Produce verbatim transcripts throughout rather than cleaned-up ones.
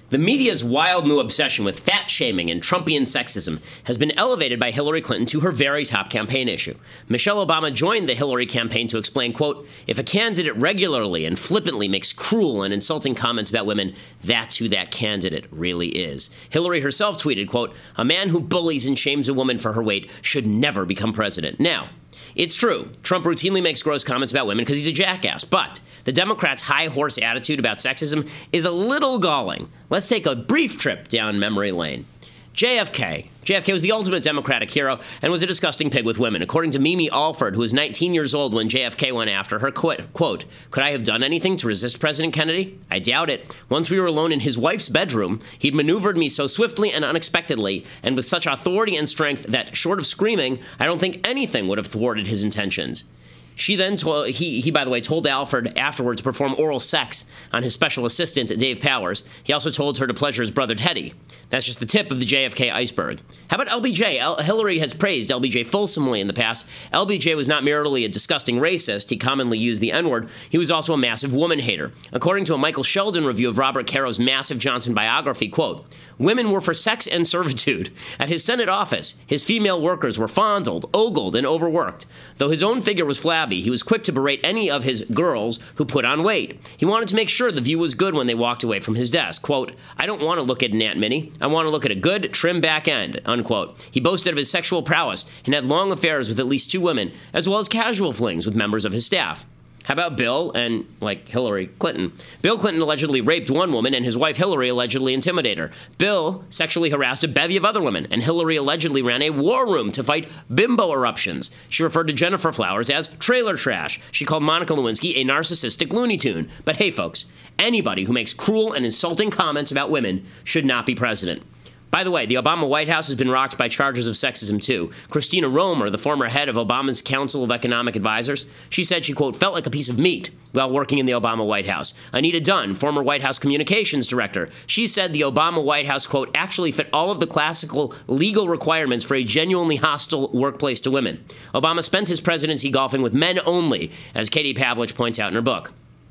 The media's wild new obsession with fat-shaming and Trumpian sexism has been elevated by Hillary Clinton to her very top campaign issue. Michelle Obama joined the Hillary campaign to explain, quote, "If a candidate regularly and flippantly makes cruel and insulting comments about women, that's who that candidate really is." Hillary herself tweeted, quote, "A man who bullies and shames a woman for her weight should never become president." Now, it's true, Trump routinely makes gross comments about women because he's a jackass, but the Democrats' high horse attitude about sexism is a little galling. Let's take a brief trip down memory lane. J F K. J F K was the ultimate Democratic hero and was a disgusting pig with women. According to Mimi Alford, who was nineteen years old when J F K went after her, quote, quote, "Could I have done anything to resist President Kennedy? I doubt it. Once we were alone in his wife's bedroom, he'd maneuvered me so swiftly and unexpectedly and with such authority and strength that, short of screaming, I don't think anything would have thwarted his intentions." She then told, he, he, by the way, told Alford afterwards to perform oral sex on his special assistant, Dave Powers. He also told her to pleasure his brother, Teddy. That's just the tip of the J F K iceberg. How about L B J? L- Hillary has praised L B J fulsomely in the past. L B J was not merely a disgusting racist. He commonly used the N-word. He was also a massive woman hater. According to a Michael Sheldon review of Robert Caro's massive Johnson biography, quote, "Women were for sex and servitude. At his Senate office, his female workers were fondled, ogled, and overworked. Though his own figure was flabby, he was quick to berate any of his girls who put on weight. He wanted to make sure the view was good when they walked away from his desk. Quote, I don't want to look at an Aunt Minnie. I want to look at a good, trim back end," unquote. He boasted of his sexual prowess and had long affairs with at least two women, as well as casual flings with members of his staff. How about Bill and, like, Hillary Clinton? Bill Clinton allegedly raped one woman, and his wife Hillary allegedly intimidated her. Bill sexually harassed a bevy of other women, and Hillary allegedly ran a war room to fight bimbo eruptions. She referred to Jennifer Flowers as trailer trash. She called Monica Lewinsky a narcissistic Looney Tune. But hey, folks, anybody who makes cruel and insulting comments about women should not be president. By the way, the Obama White House has been rocked by charges of sexism, too. Christina Romer, the former head of Obama's Council of Economic Advisors, she said she, quote, "felt like a piece of meat" while working in the Obama White House. Anita Dunn, former White House communications director, she said the Obama White House, quote, "actually fit all of the classical legal requirements for a genuinely hostile workplace to women." Obama spent his presidency golfing with men only, as Katie Pavlich points out in her book.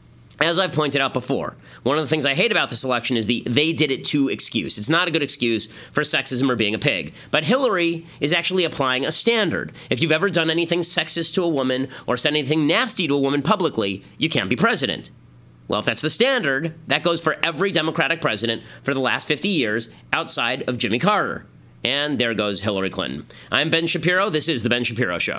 As I've pointed out before, one of the things I hate about this election is the "they did it too" excuse. It's not a good excuse for sexism or being a pig. But Hillary is actually applying a standard. If you've ever done anything sexist to a woman or said anything nasty to a woman publicly, you can't be president. Well, if that's the standard, that goes for every Democratic president for the last fifty years outside of Jimmy Carter. And there goes Hillary Clinton. I'm Ben Shapiro. This is The Ben Shapiro Show.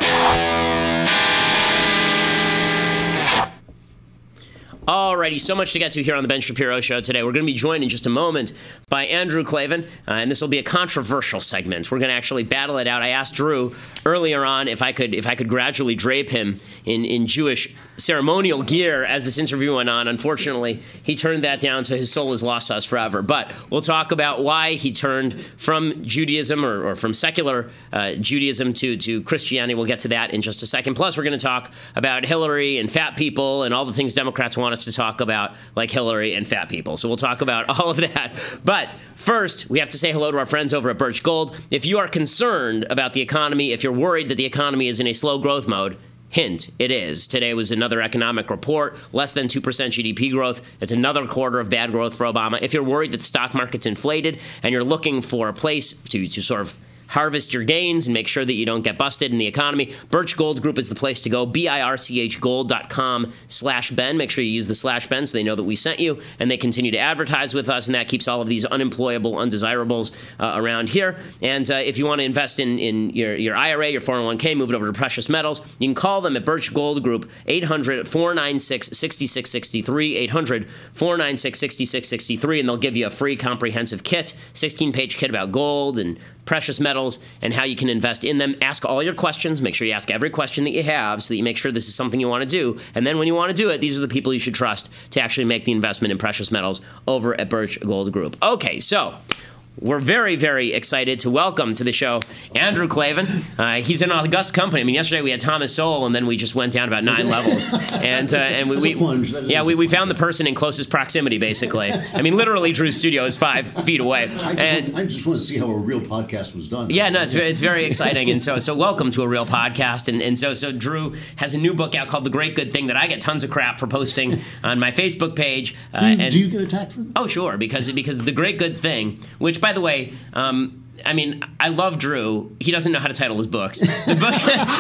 Alrighty, so much to get to here on the Ben Shapiro Show today. We're going to be joined in just a moment by Andrew Klavan, uh, and this will be a controversial segment. We're going to actually battle it out. I asked Drew earlier on if I could if I could gradually drape him in, in Jewish ceremonial gear as this interview went on. Unfortunately, he turned that down, so his soul is lost to us forever. But we'll talk about why he turned from Judaism or, or from secular uh, Judaism to, to Christianity. We'll get to that in just a second. Plus, we're going to talk about Hillary and fat people and all the things Democrats want us to talk about, like Hillary and fat people. So we'll talk about all of that. But first, we have to say hello to our friends over at Birch Gold. If you are concerned about the economy, if you're worried that the economy is in a slow growth mode, hint, it is. Today was another economic report, less than two percent G D P growth. It's another quarter of bad growth for Obama. If you're worried that the stock market's inflated and you're looking for a place to, to sort of harvest your gains and make sure that you don't get busted in the economy, Birch Gold Group is the place to go. B I R C H gold dot com slash Ben. Make sure you use the slash Ben so they know that we sent you, and they continue to advertise with us, and that keeps all of these unemployable undesirables uh, around here. And uh, if you want to invest in, in your, your I R A, your four oh one k, move it over to precious metals, you can call them at Birch Gold Group, eight hundred, four nine six, six six six three, eight hundred, four nine six, six six six three, and they'll give you a free comprehensive kit, sixteen-page kit about gold and precious metals and how you can invest in them. Ask all your questions. Make sure you ask every question that you have so that you make sure this is something you want to do. And then when you want to do it, these are the people you should trust to actually make the investment in precious metals over at Birch Gold Group. Okay, so we're very, very excited to welcome to the show Andrew Klavan. Uh, he's in august company. I mean, yesterday we had Thomas Sowell, and then we just went down about nine levels. And uh, and we, we yeah, we, we found the person in closest proximity, basically. I mean, literally, Drew's studio is five feet away. I just, and, want, I just want to see how a real podcast was done. Yeah, no, it's very, it's very exciting. And so so welcome to a real podcast. And and so so Drew has a new book out called The Great Good Thing that I get tons of crap for posting on my Facebook page. Uh, do, you, and, do you get attacked for that? Oh, sure, because because The Great Good Thing, which, by the way, um, I mean, I love Drew. He doesn't know how to title his books. The, book,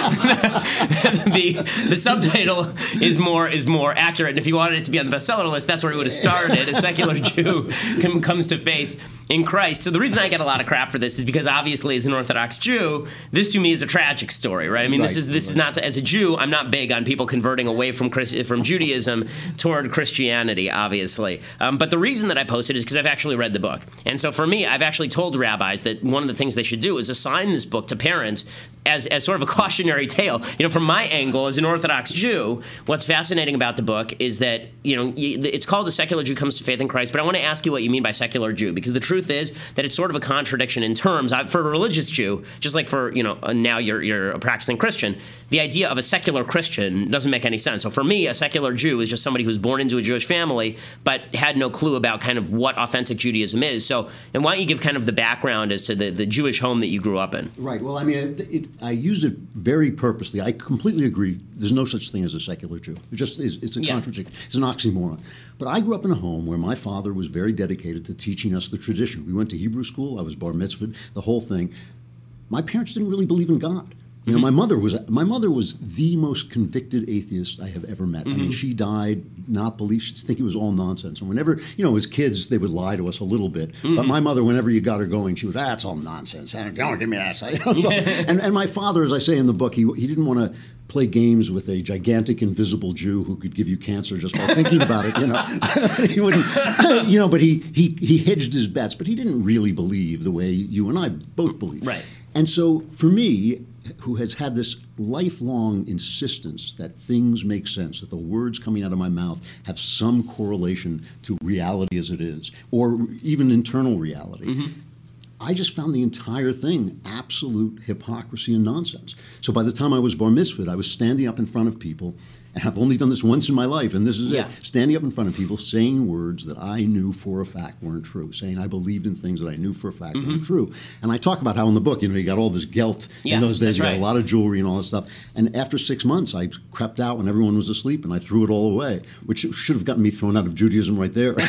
the, the subtitle is more is more accurate, and if he wanted it to be on the bestseller list, that's where he would have started. A secular Jew comes to faith in Christ. So the reason I get a lot of crap for this is because obviously, as an Orthodox Jew, this to me is a tragic story, right? I mean, right, this is this right. is not as a Jew. I'm not big on people converting away from Christ, from Judaism toward Christianity, obviously. Um, but the reason that I posted is because I've actually read the book, and so for me, I've actually told rabbis that one of the things they should do is assign this book to parents as, as sort of a cautionary tale. You know, from my angle as an Orthodox Jew, what's fascinating about the book is that, you know, it's called A Secular Jew Comes to Faith in Christ, but I want to ask you what you mean by secular Jew, because the truth is that it's sort of a contradiction in terms. For a religious Jew, just like for, you know, now you're, you're a practicing Christian, the idea of a secular Christian doesn't make any sense. So for me, a secular Jew is just somebody who's born into a Jewish family but had no clue about kind of what authentic Judaism is. So, and why don't you give kind of the background as to the, the Jewish home that you grew up in? Right. Well, I mean, it, it, I use it very purposely. I completely agree. There's no such thing as a secular Jew. It just is. It's a yeah. contradiction. It's an oxymoron. But I grew up in a home where my father was very dedicated to teaching us the tradition. We went to Hebrew school. I was bar mitzvahed, the whole thing. My parents didn't really believe in God. You know, my mother was my mother was the most convicted atheist I have ever met. Mm-hmm. I mean, she died not believe she'd think it was all nonsense. And whenever, you know, as kids, they would lie to us a little bit. Mm-hmm. But my mother, whenever you got her going, she was, ah, it's all nonsense. Don't give me that. You know, so, and, and my father, as I say in the book, he he didn't want to play games with a gigantic invisible Jew who could give you cancer just by thinking about it. You know, he wouldn't. You know, but he he he hedged his bets. But he didn't really believe the way you and I both believe. Right. And so for me, who has had this lifelong insistence that things make sense, that the words coming out of my mouth have some correlation to reality as it is, or even internal reality. Mm-hmm. I just found the entire thing absolute hypocrisy and nonsense. So by the time I was bar mitzvahed, I was standing up in front of people, and I've only done this once in my life, and this is yeah. it, standing up in front of people saying words that I knew for a fact weren't true, saying I believed in things that I knew for a fact mm-hmm. weren't true. And I talk about how in the book, you know, you got all this gelt. Yeah, in those days, you got right. a lot of jewelry and all this stuff. And after six months, I crept out when everyone was asleep, and I threw it all away, which should have gotten me thrown out of Judaism right there.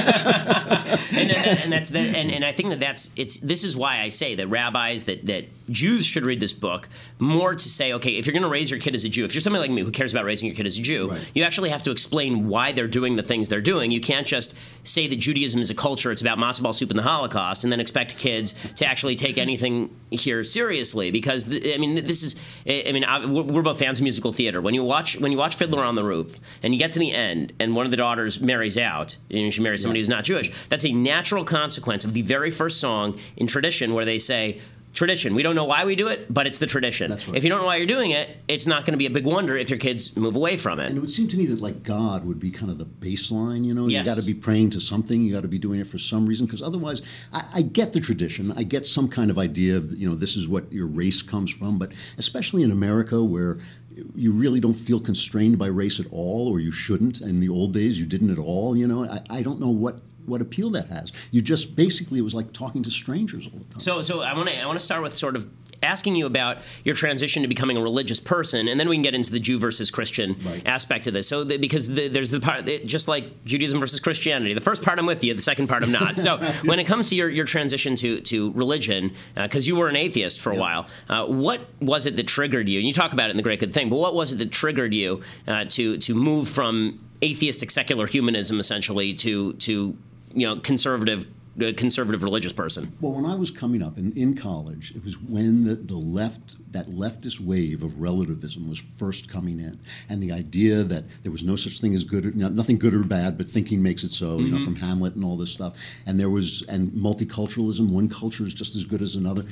and, and, and that's the, and, and I think that that's it's. This is why I say that rabbis, that that Jews should read this book more to say, okay, if you're going to raise your kid as a Jew, if you're somebody like me who cares about raising your kid as a Jew, right. you actually have to explain why they're doing the things they're doing. You can't just say that Judaism is a culture, it's about matzo ball soup and the Holocaust, and then expect kids to actually take anything here seriously. Because I mean, this is, I mean, I, we're both fans of musical theater. When you watch when you watch Fiddler on the Roof, and you get to the end, and one of the daughters marries out, and she marries somebody yeah. who's not Jewish, that's a natural consequence of the very first song in tradition, where they say, tradition. We don't know why we do it, but it's the tradition. That's right. If you don't know why you're doing it, it's not going to be a big wonder if your kids move away from it. And it would seem to me that, like, God would be kind of the baseline, you know? Yes. You got to be praying to something. You got to be doing it for some reason, because otherwise, I, I get the tradition. I get some kind of idea of, you know, this is what your race comes from. But especially in America, where you really don't feel constrained by race at all, or you shouldn't. In the old days, you didn't at all, you know? I, I don't know what... what appeal that has. You just basically, it was like talking to strangers all the time. So, so I want to I want to start with sort of asking you about your transition to becoming a religious person, and then we can get into the Jew versus Christian right. aspect of this. So, the, because the, there's the part, it, just like Judaism versus Christianity, the first part I'm with you, the second part I'm not. So, when it comes to your, your transition to to religion, because uh, you were an atheist for a yep. while, uh, what was it that triggered you? And you talk about it in The Great Good Thing, but what was it that triggered you uh, to to move from atheistic secular humanism essentially to to you know, conservative, uh, conservative religious person? Well, when I was coming up in, in college, it was when the, the left, that leftist wave of relativism was first coming in, and the idea that there was no such thing as good, you know, nothing good or bad, but thinking makes it so. Mm-hmm. You know, from Hamlet and all this stuff, and there was and multiculturalism. One culture is just as good as another.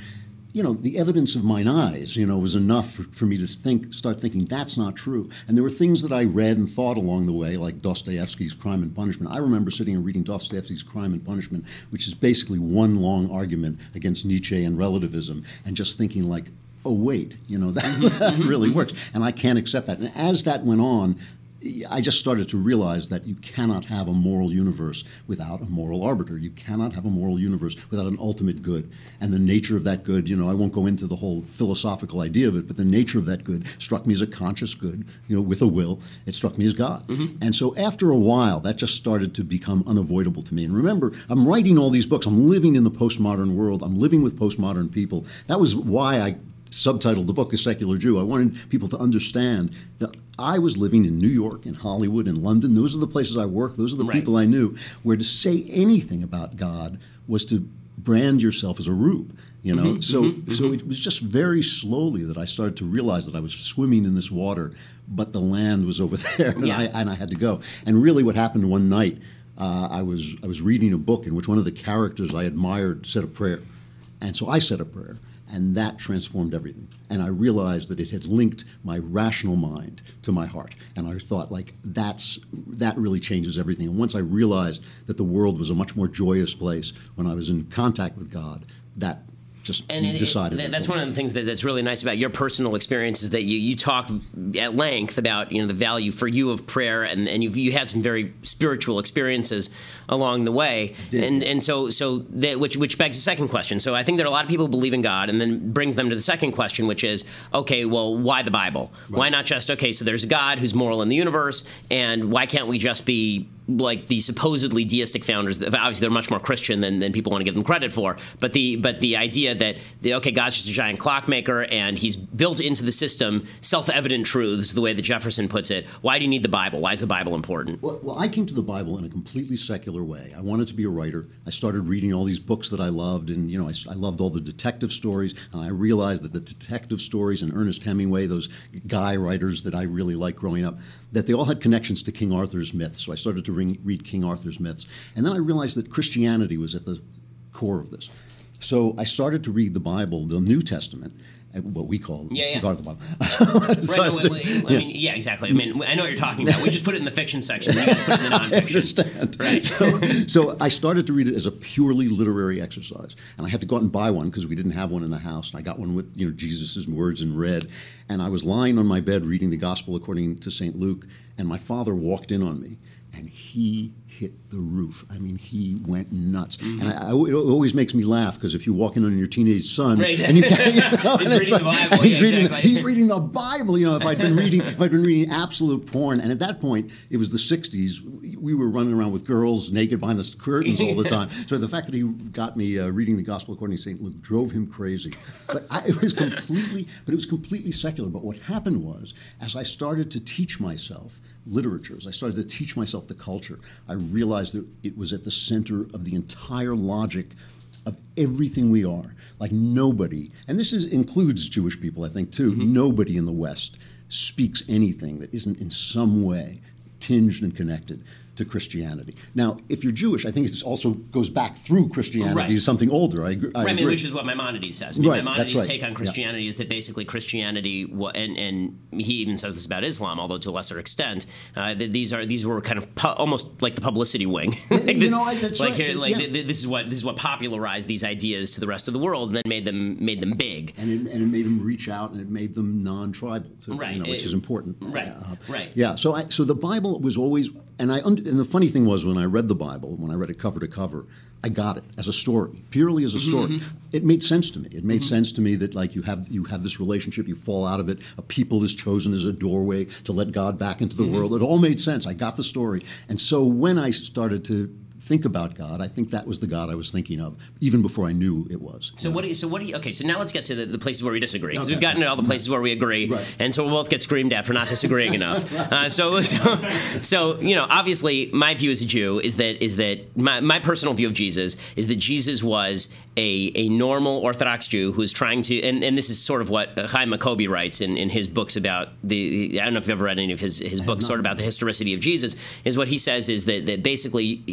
you know, the evidence of mine eyes, you know, was enough for, for me to think, start thinking that's not true. And there were things that I read and thought along the way, like Dostoevsky's Crime and Punishment. I remember sitting and reading Dostoevsky's Crime and Punishment, which is basically one long argument against Nietzsche and relativism, and just thinking like, oh, wait, you know, that, that really works. And I can't accept that. And as that went on, I just started to realize that you cannot have a moral universe without a moral arbiter. You cannot have a moral universe without an ultimate good. And the nature of that good, you know, I won't go into the whole philosophical idea of it, but the nature of that good struck me as a conscious good, you know, with a will. It struck me as God. Mm-hmm. And so after a while, that just started to become unavoidable to me. And remember, I'm writing all these books. I'm living in the postmodern world. I'm living with postmodern people. That was why I subtitled the book A Secular Jew. I wanted people to understand that I was living in New York, in Hollywood, in London. Those are the places I worked. Those are the right. people I knew, where to say anything about God was to brand yourself as a rube, you know? Mm-hmm, so mm-hmm, so mm-hmm. it was just very slowly that I started to realize that I was swimming in this water, but the land was over there, and, yeah. I, and I had to go. And really what happened one night, uh, I was I was reading a book in which one of the characters I admired said a prayer. And so I said a prayer. And that transformed everything. And I realized that it had linked my rational mind to my heart. And I thought, like, that's that really changes everything. And once I realized that the world was a much more joyous place when I was in contact with God, that just and it, decided. It, that's one of the things that, that's really nice about your personal experience is that you, you talk at length about, you know, the value for you of prayer, and, and you've you had some very spiritual experiences along the way. Did. And and so so that, which which begs the second question. So I think there are a lot of people who believe in God, and then brings them to the second question, which is, okay, well, why the Bible? Right. Why not just, okay, so there's a God who's moral in the universe, and why can't we just be like the supposedly deistic founders? Obviously, they're much more Christian than, than people want to give them credit for. But the but the idea that the, okay, God's just a giant clockmaker, and he's built into the system self-evident truths, the way that Jefferson puts it. Why do you need the Bible? Why is the Bible important? Well, well, I came to the Bible in a completely secular way. I wanted to be a writer. I started reading all these books that I loved, and you know, I, I loved all the detective stories. And I realized that the detective stories and Ernest Hemingway, those guy writers that I really liked growing up, that they all had connections to King Arthur's myths. So I started to ring, read King Arthur's myths. And then I realized that Christianity was at the core of this. So I started to read the Bible, the New Testament, what we call yeah, yeah. God of the Bible. right, no, wait, wait, I mean, yeah, exactly. I mean, I know what you're talking about. We just put it in the fiction section. You guys put it in the nonfiction. I understand. Right. So, so I started to read it as a purely literary exercise, and I had to go out and buy one because we didn't have one in the house. And I got one with, you know, Jesus' words in red, and I was lying on my bed reading the Gospel according to Saint Luke, and my father walked in on me, and he hit the roof. I mean, he went nuts. Mm-hmm. And I, I, it always makes me laugh because if you walk in on your teenage son, right. and you, you know, he's reading like, the Bible. He's, yeah, reading, exactly. he's reading the Bible. You know, if I'd been reading, if I'd been reading absolute porn, and at that point it was the sixties, we were running around with girls naked behind the curtains all the time. So the fact that he got me uh, reading the Gospel according to Saint Luke drove him crazy. But I, it was completely, but it was completely secular. But what happened was, as I started to teach myself literature, as I started to teach myself the culture, I realized that it was at the center of the entire logic of everything we are. Like nobody, and this is, includes Jewish people, I think, too, mm-hmm. nobody in the West speaks anything that isn't in some way tinged and connected to Christianity. Now, if you're Jewish, I think it also goes back through Christianity right. to something older. I, agree, I, right, I mean, agree. which is what Maimonides says. I mean, right, Maimonides' right. take on Christianity yeah. is that basically Christianity, and and he even says this about Islam, although to a lesser extent, uh, that these are these were kind of pu- almost like the publicity wing. like you this, know, I, that's like right. here, like yeah. th- this is what this is what popularized these ideas to the rest of the world, and then made them made them big. And it, and it made them reach out, and it made them non-tribal, too, right. you know, which it, is important. Right, uh, right. Yeah. So I so the Bible was always, and I und- and the funny thing was when I read the Bible, when I read it cover to cover, I got it as a story, purely as a story. Mm-hmm. It made sense to me. It made mm-hmm. sense to me that like you have you have this relationship, you fall out of it, a people is chosen as a doorway to let God back into the mm-hmm. world. It all made sense. I got the story. And so when I started to think about God, I think that was the God I was thinking of, even before I knew it was. So what do you, so what do you, okay, so now let's get to the, the places where we disagree, because okay. we've gotten to all the places where we agree, right. and so we'll both get screamed at for not disagreeing enough. Uh, so, so, so, you know, obviously, my view as a Jew is that, is that my, my personal view of Jesus is that Jesus was a, a normal Orthodox Jew who's trying to, and, and this is sort of what Chaim Maccoby writes in, in his books about the, I don't know if you've ever read any of his, his books sort of about the historicity of Jesus, is what he says is that, that basically he was,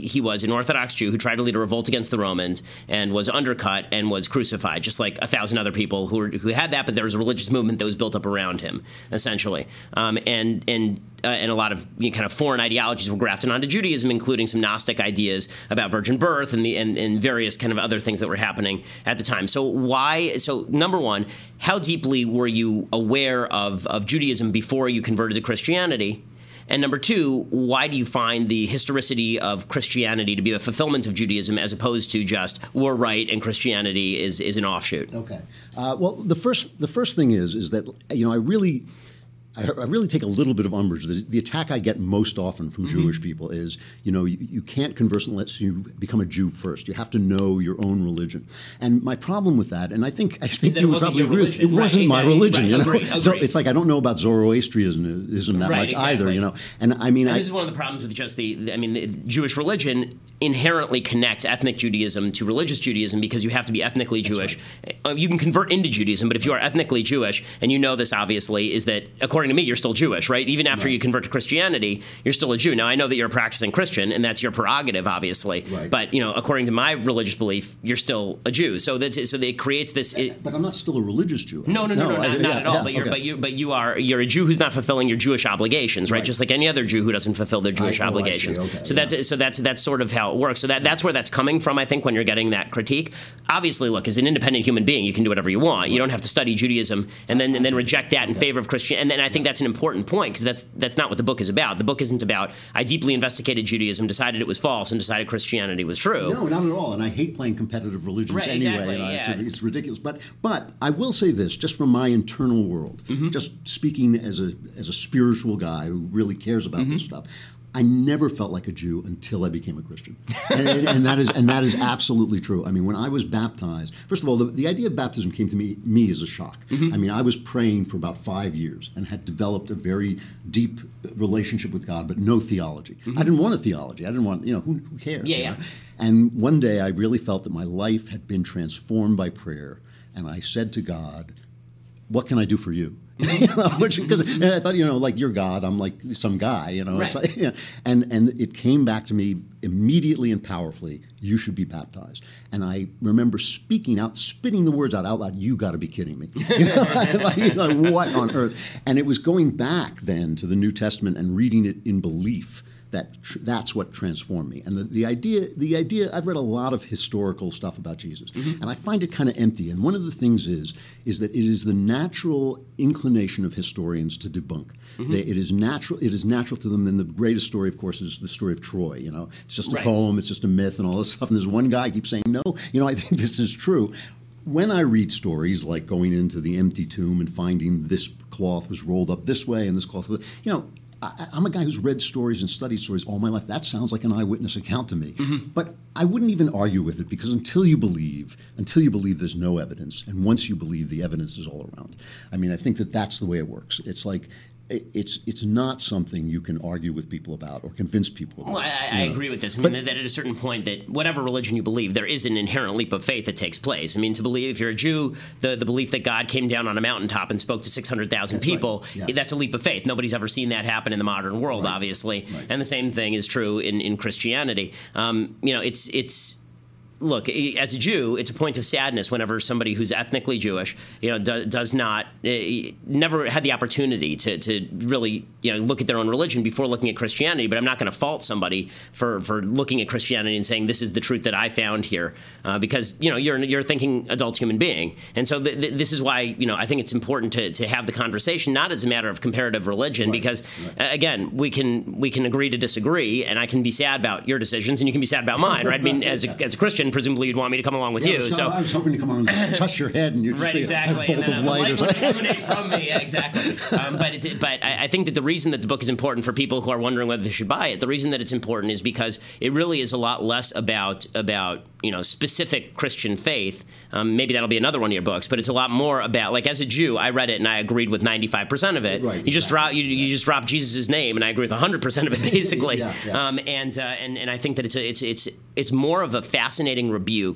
an Orthodox Jew who tried to lead a revolt against the Romans and was undercut and was crucified, just like a thousand other people who were, who had that, but there was a religious movement that was built up around him, essentially. Um, and and uh, and a lot of you know, kind of foreign ideologies were grafted onto Judaism, including some Gnostic ideas about virgin birth and the and, and various kind of other things that were happening at the time. So why? So number one, how deeply were you aware of of Judaism before you converted to Christianity? And number two, why do you find the historicity of Christianity to be a fulfillment of Judaism as opposed to just we're right and Christianity is is an offshoot? Okay. Uh, well, the first the first thing is is that you know I really. I really take a little bit of umbrage. The, the attack I get most often from mm-hmm. Jewish people is, you know, you, you can't converse unless you become a Jew first. You have to know your own religion. And my problem with that, and I think I think you would probably agree, it wasn't right, my exactly. religion. Right. You know, agree, agree. So it's like I don't know about Zoroastrianism that right, much exactly. either. You know, and I mean, and I, this is one of the problems with just the, the I mean, the Jewish religion inherently connects ethnic Judaism to religious Judaism because you have to be ethnically Jewish. Right. You can convert into Judaism, but if you are ethnically Jewish, and you know this obviously, is that according to me, you're still Jewish, right? Even after right. you convert to Christianity, you're still a Jew. Now, I know that you're a practicing Christian, and that's your prerogative, obviously. Right. But, you know, according to my religious belief, you're still a Jew. So that's so it creates this. It, but I'm not still a religious Jew. No, no, no, no, no not, I, not yeah, at all. Yeah, but you're, okay. but you, but you are, you're a Jew who's not fulfilling your Jewish obligations, right? right? Just like any other Jew who doesn't fulfill their Jewish I, obligations. Oh, okay, so yeah. that's so that's that's sort of how it works. So that that's where that's coming from, I think, when you're getting that critique. Obviously, look, as an independent human being, you can do whatever you want. Right. You don't have to study Judaism and then and then reject that in okay. favor of Christian. And then I think that's an important point because that's that's not what the book is about. The book isn't about I deeply investigated Judaism, decided it was false, and decided Christianity was true. No, not at all. And I hate playing competitive religions right, anyway. Exactly, you know, yeah. it's, it's ridiculous. But but I will say this, just from my internal world, mm-hmm. just speaking as a as a spiritual guy who really cares about mm-hmm. this stuff. I never felt like a Jew until I became a Christian, and, and, and that is and that is absolutely true. I mean, when I was baptized, first of all, the, the idea of baptism came to me me as a shock. Mm-hmm. I mean, I was praying for about five years and had developed a very deep relationship with God, but no theology. Mm-hmm. I didn't want a theology. I didn't want, you know, who, who cares? Yeah, you yeah. know? And one day, I really felt that my life had been transformed by prayer, and I said to God, "What can I do for you?" you know, which, cause, and I thought, you know, like you're God, I'm like some guy, you know. Right. It's like, you know, and and it came back to me immediately and powerfully. You should be baptized. And I remember speaking out, spitting the words out out loud. You got to be kidding me! You know, like, you know, what on earth? And it was going back then to the New Testament and reading it in belief. That tr- that's what transformed me. And the, the idea, the idea, I've read a lot of historical stuff about Jesus, mm-hmm. and I find it kind of empty. And one of the things is, is that it is the natural inclination of historians to debunk. Mm-hmm. They, it is natural. It is natural to them. And the greatest story, of course, is the story of Troy. You know, it's just a right. poem. It's just a myth, and all this stuff. And there's one guy keeps saying, "No, you know, I think this is true." When I read stories like going into the empty tomb and finding this cloth was rolled up this way and this cloth, was, you know. I, I'm a guy who's read stories and studied stories all my life. That sounds like an eyewitness account to me. Mm-hmm. But I wouldn't even argue with it because until you believe, until you believe there's no evidence, and once you believe, the evidence is all around. I mean, I think that that's the way it works. It's like it's it's not something you can argue with people about or convince people about. Well, I, I agree with this. I mean, but, that at a certain point, that whatever religion you believe, there is an inherent leap of faith that takes place. I mean, to believe, if you're a Jew, the, the belief that God came down on a mountaintop and spoke to six hundred thousand people, right. yeah. that's a leap of faith. Nobody's ever seen that happen in the modern world, right. obviously. Right. And the same thing is true in, in Christianity. Um, you know, it's it's... Look, as a Jew, it's a point of sadness whenever somebody who's ethnically Jewish, you know, do, does not, uh, never had the opportunity to, to really, you know, look at their own religion before looking at Christianity. But I'm not going to fault somebody for, for looking at Christianity and saying this is the truth that I found here, uh, because you know you're you're a thinking adult human being, and so th- th- this is why you know I think it's important to to have the conversation not as a matter of comparative religion, right. because right. Uh, again we can we can agree to disagree, and I can be sad about your decisions, and you can be sad about mine, right? I mean, as a, as a Christian. Presumably, you'd want me to come along with yeah, you. So, so I was hoping to come on and just touch your head, and you'd just right, be exactly. a bolt and then of the light, light or would something. emanate from me. Yeah, exactly. Um, but it's, but I, I think that the reason that the book is important for people who are wondering whether they should buy it, the reason that it's important is because it really is a lot less about about you know specific Christian faith. Um, maybe that'll be another one of your books, but it's a lot more about, like, as a Jew, I read it and I agreed with ninety-five percent of it. Right, you just drop you, you just drop Jesus' name, and I agree with one hundred percent of it, basically. yeah, yeah. Um, and uh, and and I think that it's a, it's it's it's more of a fascinating rebuke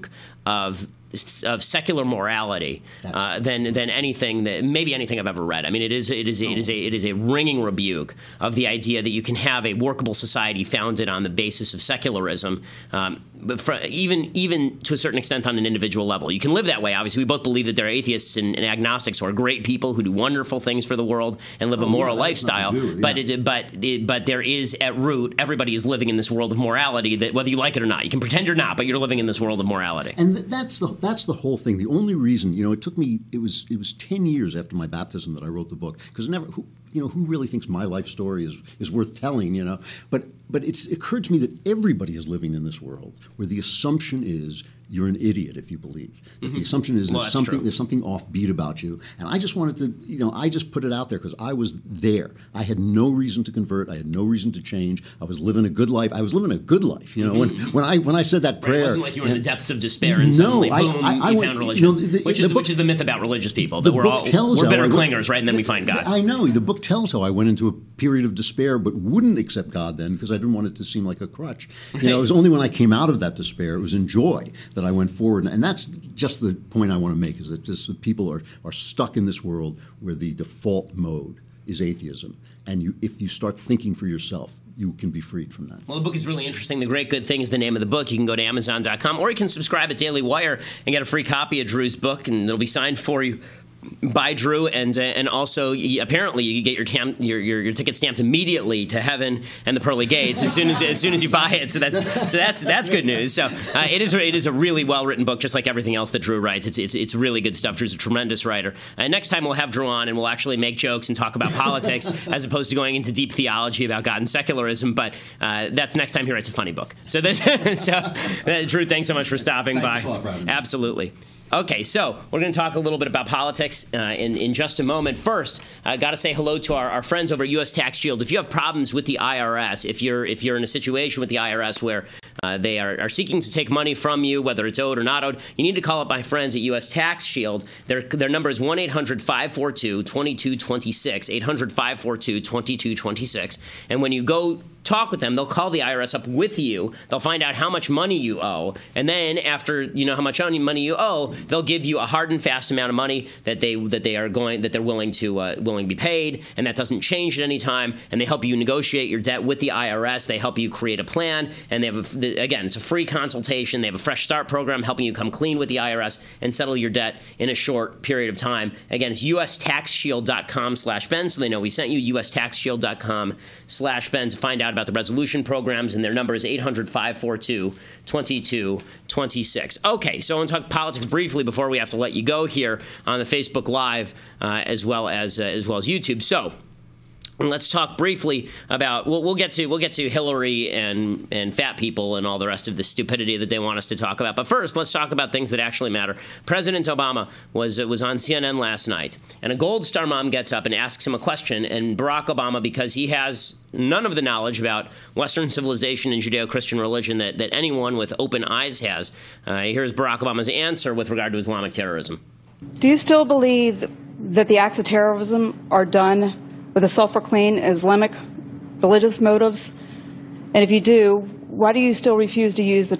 of of secular morality uh, than than anything that maybe anything I've ever read. I mean, it is it is it is a it is a ringing rebuke of the idea that you can have a workable society founded on the basis of secularism, um, but for, even even to a certain extent on an individual level. You can live that way. Obviously, we both believe that there are atheists and, and agnostics who are great people who do wonderful things for the world and live oh, a moral yeah, lifestyle. Do, yeah. But it, but it, but there is at root everybody is living in this world of morality that whether you like it or not, you can pretend you're not, but you're living in this world of morality. And that's the That's the whole thing. The only reason, you know, it took me, it was it was ten years after my baptism that I wrote the book. Because never, who, you know, who really thinks my life story is, is worth telling, you know? But but it's it occurred to me that everybody is living in this world where the assumption is you're an idiot if you believe. Mm-hmm. The assumption is well, there's something true. there's something offbeat about you. And I just wanted to, you know, I just put it out there because I was there. I had no reason to convert. I had no reason to change. I was living a good life. I was living a good life. You know, mm-hmm. when when I when I said that prayer, right, it wasn't like you were in the depths of despair and no, suddenly, boom, I, I, I you went, found religion. You know, the, which is the book, which is the myth about religious people. That the we're book all tells we're bitter went, clingers, right? And then we find God. I know. The book tells how I went into a period of despair, but wouldn't accept God then because I didn't want it to seem like a crutch. You know, it was only when I came out of that despair, it was in joy that I went forward. And that's just the point I want to make, is that just that people are, are stuck in this world where the default mode is atheism. And you, if you start thinking for yourself, you can be freed from that. Well, the book is really interesting. The Great Good Thing is the name of the book. You can go to Amazon dot com, or you can subscribe at Daily Wire and get a free copy of Drew's book, and it'll be signed for you by Drew, and uh, and also you, apparently you get your, tam, your your your ticket stamped immediately to heaven and the pearly gates as soon as as soon as you buy it. So that's so that's that's good news. So uh, it is it is a really well written book, just like everything else that Drew writes. It's it's it's really good stuff. Drew's a tremendous writer. Uh, next time we'll have Drew on, and we'll actually make jokes and talk about politics as opposed to going into deep theology about God and secularism. But uh, that's next time he writes a funny book. So this, so uh, Drew, thanks so much for stopping thanks by. A lot, Robin. Absolutely. Okay, so we're going to talk a little bit about politics uh, in, in just a moment. First, I got to say hello to our, our friends over at U S Tax Shield. If you have problems with the I R S, if you're if you're in a situation with the I R S where uh, they are, are seeking to take money from you, whether it's owed or not owed, you need to call up my friends at U S Tax Shield. Their their number is one eight hundred five four two two two two six, eight hundred five four two two two two six. And when you go talk with them, they'll call the I R S up with you. They'll find out how much money you owe, and then after you know how much money you owe, they'll give you a hard and fast amount of money that they that they are going that they're willing to uh, willing to be paid, and that doesn't change at any time. And they help you negotiate your debt with the I R S. They help you create a plan, and they have a, again, it's a free consultation. They have a Fresh Start program helping you come clean with the I R S and settle your debt in a short period of time. Again, it's U S tax shield dot com slash Ben, so they know we sent you. U S tax shield dot com slash Ben to find out about the resolution programs, and their number is eight hundred five four two two two two six. Okay, so I want to talk politics briefly before we have to let you go here on the Facebook Live uh, as well as uh, as well as YouTube. So let's talk briefly about. We'll, we'll get to we'll get to Hillary and and fat people and all the rest of the stupidity that they want us to talk about. But first, let's talk about things that actually matter. President Obama was was on C N N last night, and a Gold Star mom gets up and asks him a question, and Barack Obama, because he has none of the knowledge about Western civilization and Judeo-Christian religion that, that anyone with open eyes has, uh, here's Barack Obama's answer with regard to Islamic terrorism. Do you still believe that the acts of terrorism are done with a self-proclaimed Islamic religious motives? And if you do, why do you still refuse to use the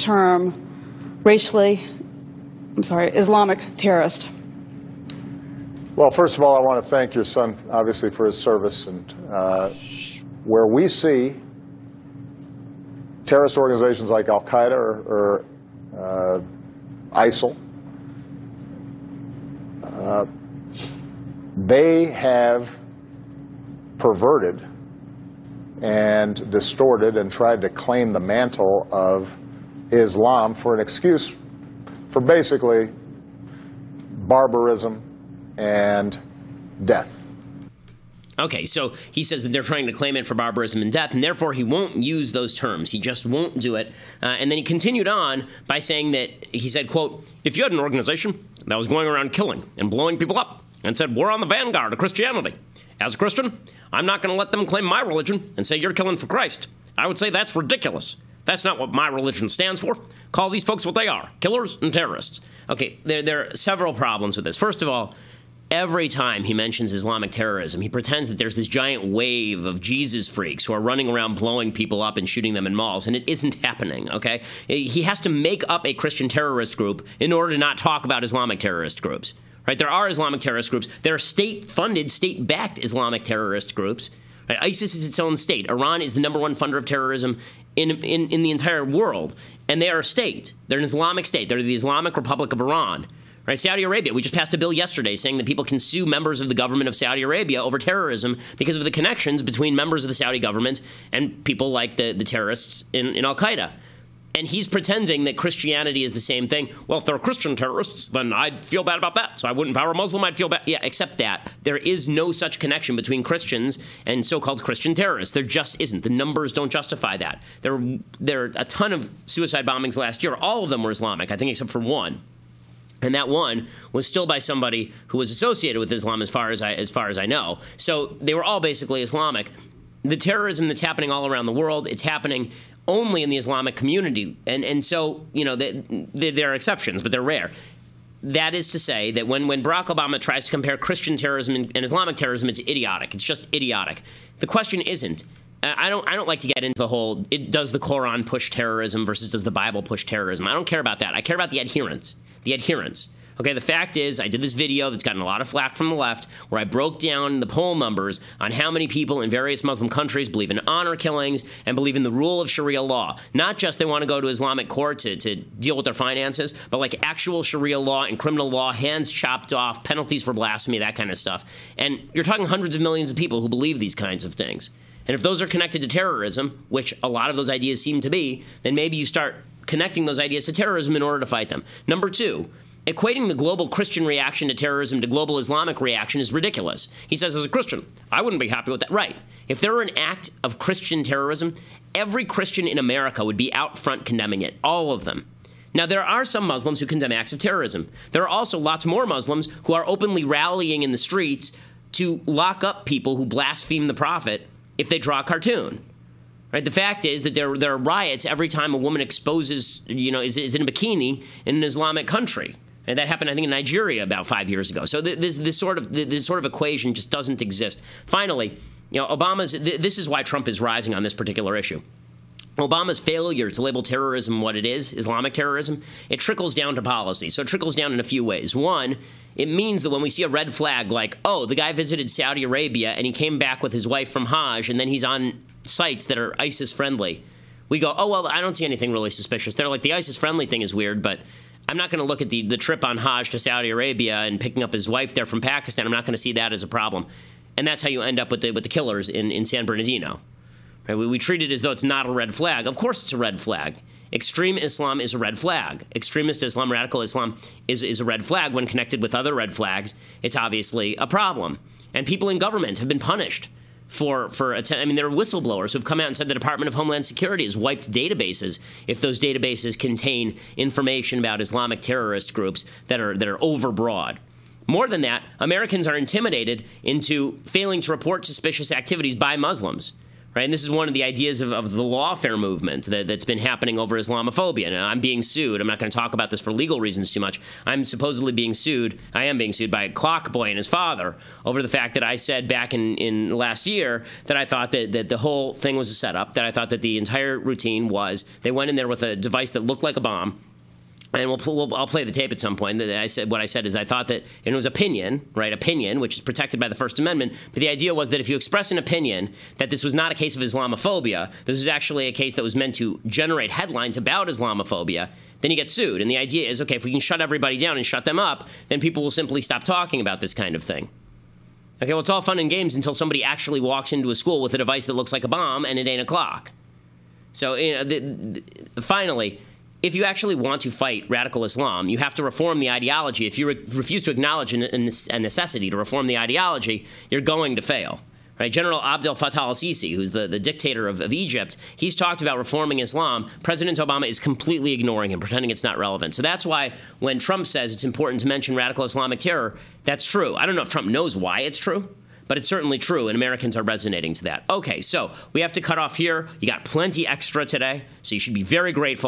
term racially, I'm sorry, Islamic terrorist? Well, first of all, I want to thank your son, obviously, for his service. And uh, where we see terrorist organizations like Al-Qaeda or, or uh, ISIL, uh, they have perverted and distorted and tried to claim the mantle of Islam for an excuse for basically barbarism and death. Okay, so he says that they're trying to claim it for barbarism and death, and therefore he won't use those terms. He just won't do it. Uh, and then he continued on by saying that, he said, quote, if you had an organization that was going around killing and blowing people up and said, we're on the vanguard of Christianity, as a Christian, I'm not going to let them claim my religion and say you're killing for Christ. I would say that's ridiculous. That's not what my religion stands for. Call these folks what they are, killers and terrorists. Okay, there, there are several problems with this. First of all, every time he mentions Islamic terrorism, he pretends that there's this giant wave of Jesus freaks who are running around blowing people up and shooting them in malls, and it isn't happening, okay? He has to make up a Christian terrorist group in order to not talk about Islamic terrorist groups, right? There are Islamic terrorist groups. There are state-funded, state-backed Islamic terrorist groups. Right? ISIS is its own state. Iran is the number one funder of terrorism in, in, in the entire world, and they are a state. They're an Islamic state. They're the Islamic Republic of Iran. Right? Saudi Arabia, we just passed a bill yesterday saying that people can sue members of the government of Saudi Arabia over terrorism because of the connections between members of the Saudi government and people like the, the terrorists in, in Al-Qaeda. And he's pretending that Christianity is the same thing. Well, if they're Christian terrorists, then I'd feel bad about that. So I wouldn't, if I were a Muslim, I'd feel bad. Yeah, except that there is no such connection between Christians and so-called Christian terrorists. There just isn't. The numbers don't justify that. There, there are a ton of suicide bombings last year. All of them were Islamic, I think, except for one. And that one was still by somebody who was associated with Islam, as far as I, as far as I know. So they were all basically Islamic. The terrorism that's happening all around the world, it's happening only in the Islamic community. And and so, you know, they, they, there are exceptions, but they're rare. That is to say that when, when Barack Obama tries to compare Christian terrorism and, and Islamic terrorism, it's idiotic. It's just idiotic. The question isn't, I don't I don't like to get into the whole, it, does the Quran push terrorism versus does the Bible push terrorism? I don't care about that. I care about the adherents. The adherents. Okay, the fact is, I did this video that's gotten a lot of flack from the left where I broke down the poll numbers on how many people in various Muslim countries believe in honor killings and believe in the rule of Sharia law. Not just they want to go to Islamic court to, to deal with their finances, but like actual Sharia law and criminal law, hands chopped off, penalties for blasphemy, that kind of stuff. And you're talking hundreds of millions of people who believe these kinds of things. And if those are connected to terrorism, which a lot of those ideas seem to be, then maybe you start connecting those ideas to terrorism in order to fight them. Number two, equating the global Christian reaction to terrorism to global Islamic reaction is ridiculous. He says, as a Christian, I wouldn't be happy with that. Right. If there were an act of Christian terrorism, every Christian in America would be out front condemning it. All of them. Now, there are some Muslims who condemn acts of terrorism. There are also lots more Muslims who are openly rallying in the streets to lock up people who blaspheme the Prophet if they draw a cartoon. Right? The fact is that there, there are riots every time a woman exposes, you know, is, is in a bikini in an Islamic country. And that happened, I think, in Nigeria about five years ago. So th- this this sort of this sort of equation just doesn't exist. Finally, you know, Obama's th- this is why Trump is rising on this particular issue. Obama's failure to label terrorism what it is, Islamic terrorism, it trickles down to policy. So it trickles down in a few ways. One, it means that when we see a red flag like, oh, the guy visited Saudi Arabia and he came back with his wife from Hajj and then he's on sites that are ISIS-friendly, we go, oh, well, I don't see anything really suspicious. They're like, the ISIS-friendly thing is weird, but I'm not going to look at the, the trip on Hajj to Saudi Arabia and picking up his wife there from Pakistan. I'm not going to see that as a problem. And that's how you end up with the, with the killers in, in San Bernardino. Right? We, we treat it as though it's not a red flag. Of course it's a red flag. Extreme Islam is a red flag. Extremist Islam, radical Islam is, is a red flag. When connected with other red flags, it's obviously a problem. And people in government have been punished for, for att- I mean, there are whistleblowers who have come out and said the Department of Homeland Security has wiped databases if those databases contain information about Islamic terrorist groups that are that are overbroad. More than that, Americans are intimidated into failing to report suspicious activities by Muslims. Right? And this is one of the ideas of, of the lawfare movement that, that's been happening over Islamophobia. And I'm being sued. I'm not going to talk about this for legal reasons too much. I'm supposedly being sued. I am being sued by Clockboy and his father over the fact that I said back in, in last year that I thought that, that the whole thing was a setup, that I thought that the entire routine was they went in there with a device that looked like a bomb. And we'll, we'll, I'll play the tape at some point. That I said what I said is I thought that, and it was opinion, right? Opinion, which is protected by the First Amendment. But the idea was that if you express an opinion that this was not a case of Islamophobia, this was actually a case that was meant to generate headlines about Islamophobia, then you get sued. And the idea is, okay, if we can shut everybody down and shut them up, then people will simply stop talking about this kind of thing. Okay, well, it's all fun and games until somebody actually walks into a school with a device that looks like a bomb and it ain't a clock. So, you know, the, the, finally, if you actually want to fight radical Islam, you have to reform the ideology. If you re- refuse to acknowledge a, a necessity to reform the ideology, you're going to fail. Right? General Abdel Fattah al-Sisi, who's the, the dictator of, of Egypt, he's talked about reforming Islam. President Obama is completely ignoring him, pretending it's not relevant. So that's why when Trump says it's important to mention radical Islamic terror, that's true. I don't know if Trump knows why it's true, but it's certainly true, and Americans are resonating to that. Okay, so we have to cut off here. You got plenty extra today, so you should be very grateful.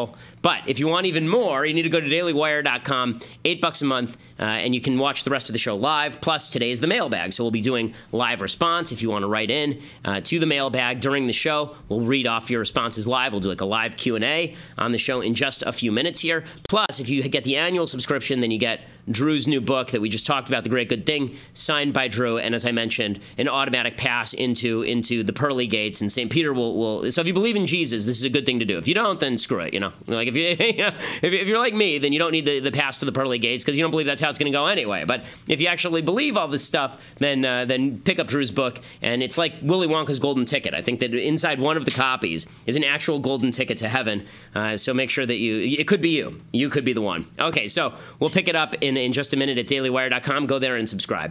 But if you want even more, you need to go to daily wire dot com, eight bucks a month, uh, and you can watch the rest of the show live. Plus, today is the mailbag, so we'll be doing live response. If you want to write in uh, to the mailbag during the show, we'll read off your responses live. We'll do like a live Q and A on the show in just a few minutes here. Plus, if you get the annual subscription, then you get Drew's new book that we just talked about, The Great Good Thing, signed by Drew, and as I mentioned, an automatic pass into into the pearly gates, and Saint Peter will, will so if you believe in Jesus, this is a good thing to do. If you don't, then screw it, you know. Like if you if you're like me, then you don't need the, the pass to the pearly gates because you don't believe that's how it's going to go anyway. But if you actually believe all this stuff, then uh, then pick up Drew's book, and it's like Willy Wonka's golden ticket. I think that inside one of the copies is an actual golden ticket to heaven, uh, so make sure that you, it could be you. You could be the one. Okay, so we'll pick it up in, in just a minute at daily wire dot com. Go there and subscribe.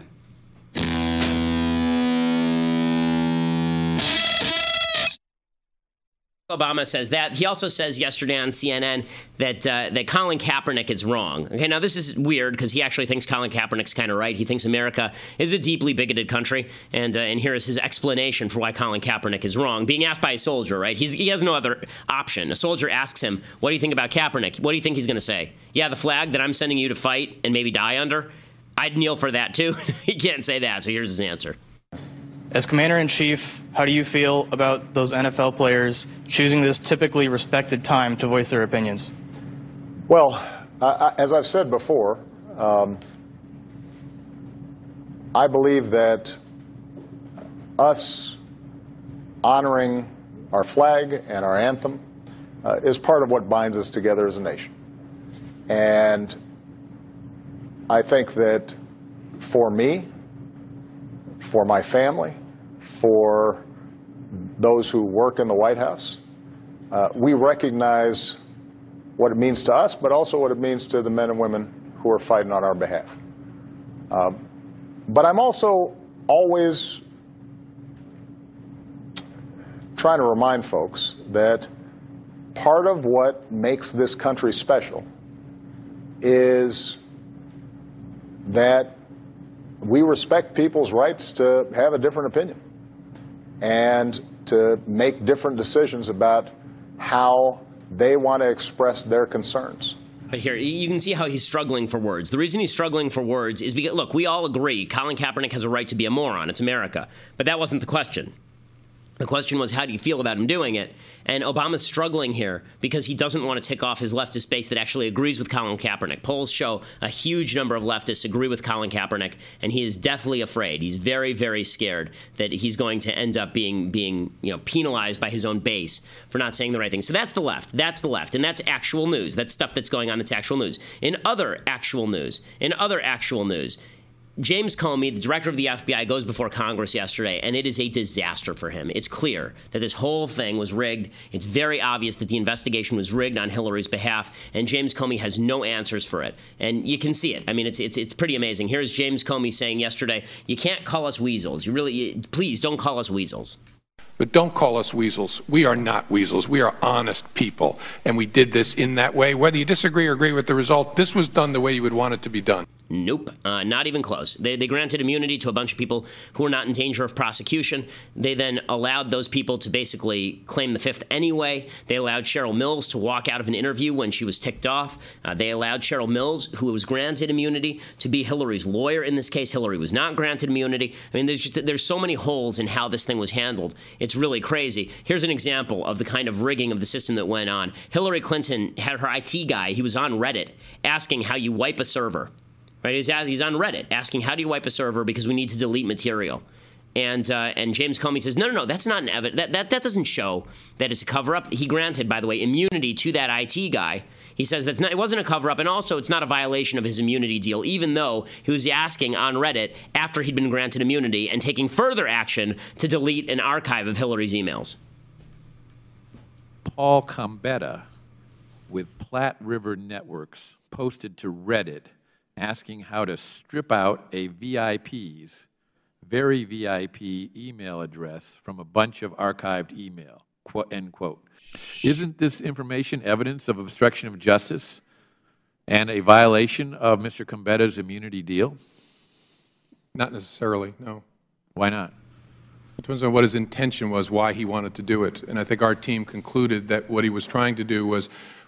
Obama says that. He also says yesterday on C N N that uh, that Colin Kaepernick is wrong. Okay, now this is weird because he actually thinks Colin Kaepernick's kind of right. He thinks America is a deeply bigoted country, and uh, and here is his explanation for why Colin Kaepernick is wrong. Being asked by a soldier, right? He's, he has no other option. A soldier asks him, "What do you think about Kaepernick?" What do you think he's going to say? Yeah, the flag that I'm sending you to fight and maybe die under. I'd kneel for that too. He can't say that. So here's his answer. As Commander-in-Chief, how do you feel about those N F L players choosing this typically respected time to voice their opinions? Well, uh, as I've said before, um, I believe that us honoring our flag and our anthem uh, is part of what binds us together as a nation. And I think that for me, for my family, for those who work in the White House, uh, we recognize what it means to us, but also what it means to the men and women who are fighting on our behalf. Um, but I'm also always trying to remind folks that part of what makes this country special is that we respect people's rights to have a different opinion and to make different decisions about how they want to express their concerns. But here, you can see how he's struggling for words. The reason he's struggling for words is because, look, we all agree Colin Kaepernick has a right to be a moron. It's America. But that wasn't the question. The question was, how do you feel about him doing it? And Obama's struggling here because he doesn't want to tick off his leftist base that actually agrees with Colin Kaepernick. Polls show a huge number of leftists agree with Colin Kaepernick, and he is deathly afraid. He's very, very scared that he's going to end up being, being, you know, penalized by his own base for not saying the right thing. So that's the left. That's the left. And that's actual news. That's stuff that's going on that's actual news. In other actual news, in other actual news, James Comey, the director of the F B I, goes before Congress yesterday, and it is a disaster for him. It's clear that this whole thing was rigged. It's very obvious that the investigation was rigged on Hillary's behalf, and James Comey has no answers for it. And you can see it. I mean, it's it's it's pretty amazing. Here's James Comey saying yesterday, "You can't call us weasels. You really, you, please don't call us weasels." But don't call us weasels. We are not weasels. We are honest people, and we did this in that way. Whether you disagree or agree with the result, this was done the way you would want it to be done. Nope, uh, not even close. They, they granted immunity to a bunch of people who were not in danger of prosecution. They then allowed those people to basically claim the fifth anyway. They allowed Cheryl Mills to walk out of an interview when she was ticked off. Uh, they allowed Cheryl Mills, who was granted immunity, to be Hillary's lawyer in this case. Hillary was not granted immunity. I mean, there's just, there's so many holes in how this thing was handled. It's really crazy. Here's an example of the kind of rigging of the system that went on. Hillary Clinton had her I T guy. He was on Reddit asking how you wipe a server. Right? He's, he's on Reddit asking, how do you wipe a server because we need to delete material? And uh, and James Comey says, no, no, no, that's not an evidence. That, that, that doesn't show that it's a cover-up. He granted, by the way, immunity to that I T guy. He says that's not, it wasn't a cover-up, and also it's not a violation of his immunity deal, even though he was asking on Reddit after he'd been granted immunity and taking further action to delete an archive of Hillary's emails. Paul Combetta with Platte River Networks posted to Reddit asking how to strip out a V I P's, very V I P email address from a bunch of archived email, quote, end quote. Isn't this information evidence of obstruction of justice and a violation of Mister Combetta's immunity deal? Not necessarily, no. Why not? It depends on what his intention was, why he wanted to do it. And I think our team concluded that what he was trying to do was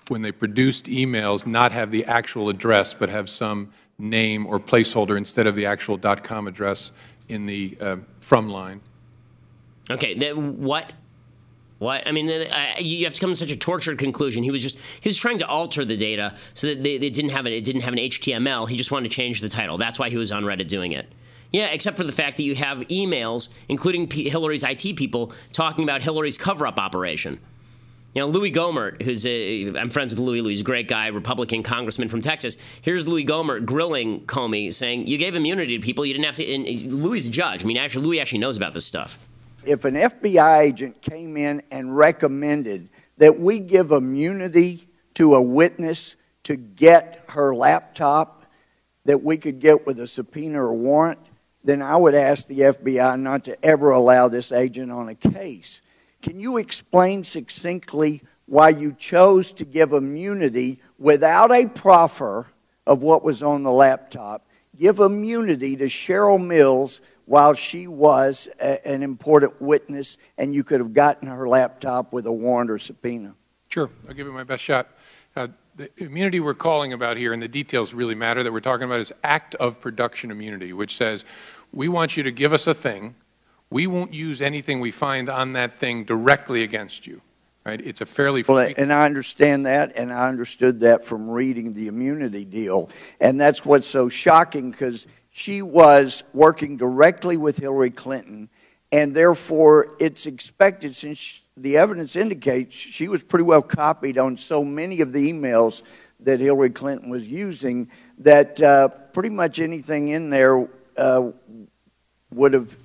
when they produced emails, not have the actual address, but have some name or placeholder instead of the actual .com address in the uh, from line. Okay, then what? What? I mean, uh, you have to come to such a tortured conclusion. He was just he was trying to alter the data so that they, they didn't have it. It didn't have an H T M L. He just wanted to change the title. That's why he was on Reddit doing it. Yeah, except for the fact that you have emails, including P- Hillary's I T people, talking about Hillary's cover-up operation. You know, Louis Gohmert, who's a, I'm friends with Louis. Louis is a great guy, Republican congressman from Texas. Here's Louis Gohmert grilling Comey, saying, you gave immunity to people. You didn't have to. And Louis is a judge. I mean, actually, Louis actually knows about this stuff. If an F B I agent came in and recommended that we give immunity to a witness to get her laptop that we could get with a subpoena or warrant, then I would ask the F B I not to ever allow this agent on a case. Can you explain succinctly why you chose to give immunity without a proffer of what was on the laptop, give immunity to Cheryl Mills while she was a, an important witness, and you could have gotten her laptop with a warrant or subpoena? Sure, I'll give it my best shot. Uh, the immunity we're calling about here, and the details really matter that we're talking about, is act of production immunity, which says we want you to give us a thing. We won't use anything we find on that thing directly against you. Right? It's a fairly... Well, and I understand that, and I understood that from reading the immunity deal. And that's what's so shocking, because she was working directly with Hillary Clinton, and therefore it's expected, since the evidence indicates she was pretty well copied on so many of the emails that Hillary Clinton was using, that uh, pretty much anything in there uh, would have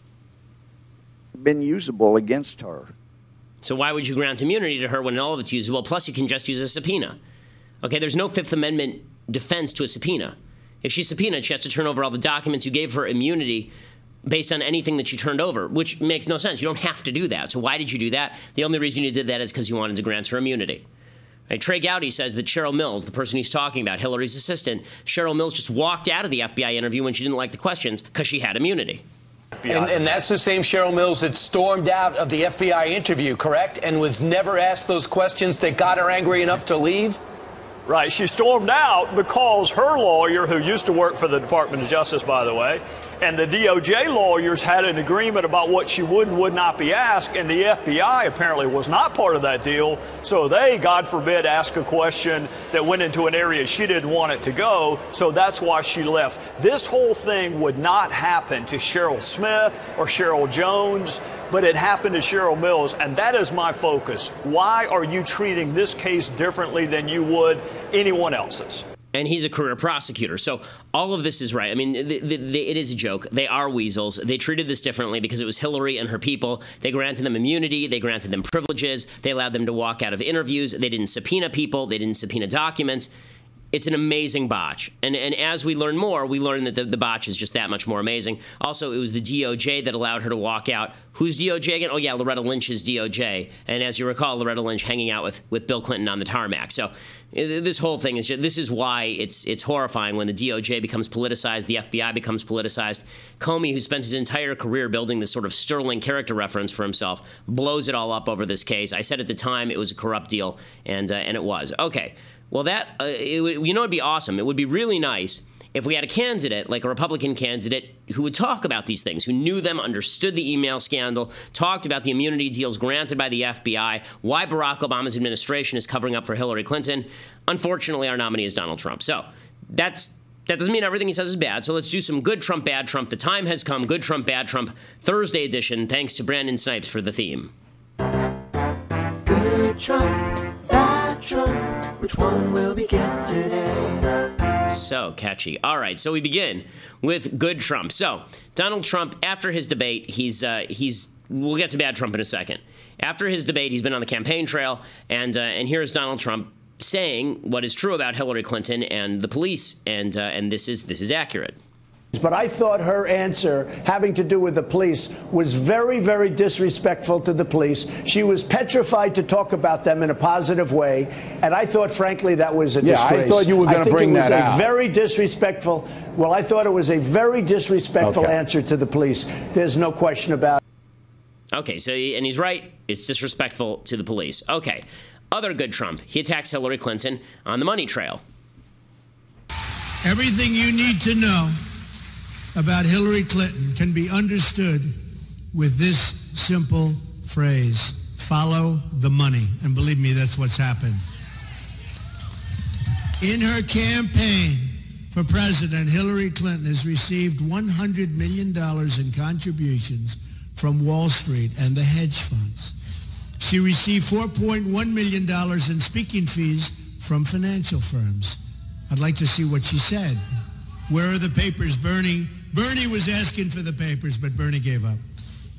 been usable against her. So why would you grant immunity to her when all of it's usable? Plus, you can just use a subpoena. Okay, there's no Fifth Amendment defense to a subpoena. If she's subpoenaed, she has to turn over all the documents. You gave her immunity based on anything that she turned over, which makes no sense. You don't have to do that. So why did you do that? The only reason you did that is because you wanted to grant her immunity. Right, Trey Gowdy says that Cheryl Mills, the person he's talking about, Hillary's assistant, Cheryl Mills just walked out of the F B I interview when she didn't like the questions because she had immunity. And, and that's the same Cheryl Mills that stormed out of the F B I interview, correct? And was never asked those questions that got her angry enough to leave? Right. She stormed out because her lawyer, who used to work for the Department of Justice, by the way, and the D O J lawyers had an agreement about what she would and would not be asked, and the F B I apparently was not part of that deal, so they, God forbid, asked a question that went into an area she didn't want it to go, so that's why she left. This whole thing would not happen to Cheryl Smith or Cheryl Jones, but it happened to Cheryl Mills, and that is my focus. Why are you treating this case differently than you would anyone else's? And he's a career prosecutor. So all of this is right. I mean, the, the, the, it is a joke. They are weasels. They treated this differently because it was Hillary and her people. They granted them immunity. They granted them privileges. They allowed them to walk out of interviews. They didn't subpoena people. They didn't subpoena documents. It's an amazing botch. And and as we learn more, we learn that the, the botch is just that much more amazing. Also, it was the D O J that allowed her to walk out. Who's D O J again? Oh, yeah, Loretta Lynch's D O J. And as you recall, Loretta Lynch hanging out with, with Bill Clinton on the tarmac. So this whole thing is just, this is why it's it's horrifying when the D O J becomes politicized, the F B I becomes politicized. Comey, who spent his entire career building this sort of sterling character reference for himself, blows it all up over this case. I said at the time it was a corrupt deal, and uh, and it was. Okay. Well, that, uh, it would, you know, it'd be awesome. It would be really nice if we had a candidate, like a Republican candidate, who would talk about these things, who knew them, understood the email scandal, talked about the immunity deals granted by the F B I, why Barack Obama's administration is covering up for Hillary Clinton. Unfortunately, our nominee is Donald Trump. So that's that doesn't mean everything he says is bad. So let's do some good Trump, bad Trump. The time has come. Good Trump, bad Trump. Thursday edition. Thanks to Brandon Snipes for the theme. Good Trump, bad Trump. Which one will we get today? So catchy. All right, so we begin with good Trump. So Donald Trump, after his debate, he's uh, he's. We'll get to bad Trump in a second. After his debate, he's been on the campaign trail, and uh, and here's Donald Trump saying what is true about Hillary Clinton and the police, and uh, and this is this is accurate. But I thought her answer having to do with the police was very, very disrespectful to the police. She was petrified to talk about them in a positive way, and I thought, frankly, that was a yeah, disgrace. I thought you were going to bring that out. I think it was a very disrespectful, well, I thought it was a very disrespectful okay. answer to the police. There's no question about it. Okay, so, and he's right. It's disrespectful to the police. Okay. Other good Trump, he attacks Hillary Clinton on the money trail. Everything you need to know about Hillary Clinton can be understood with this simple phrase: follow the money. And believe me, that's what's happened. In her campaign for president, Hillary Clinton has received one hundred million dollars in contributions from Wall Street and the hedge funds. She received four point one million dollars in speaking fees from financial firms. I'd like to see what she said. Where are the papers, Bernie? Bernie was asking for the papers, but Bernie gave up.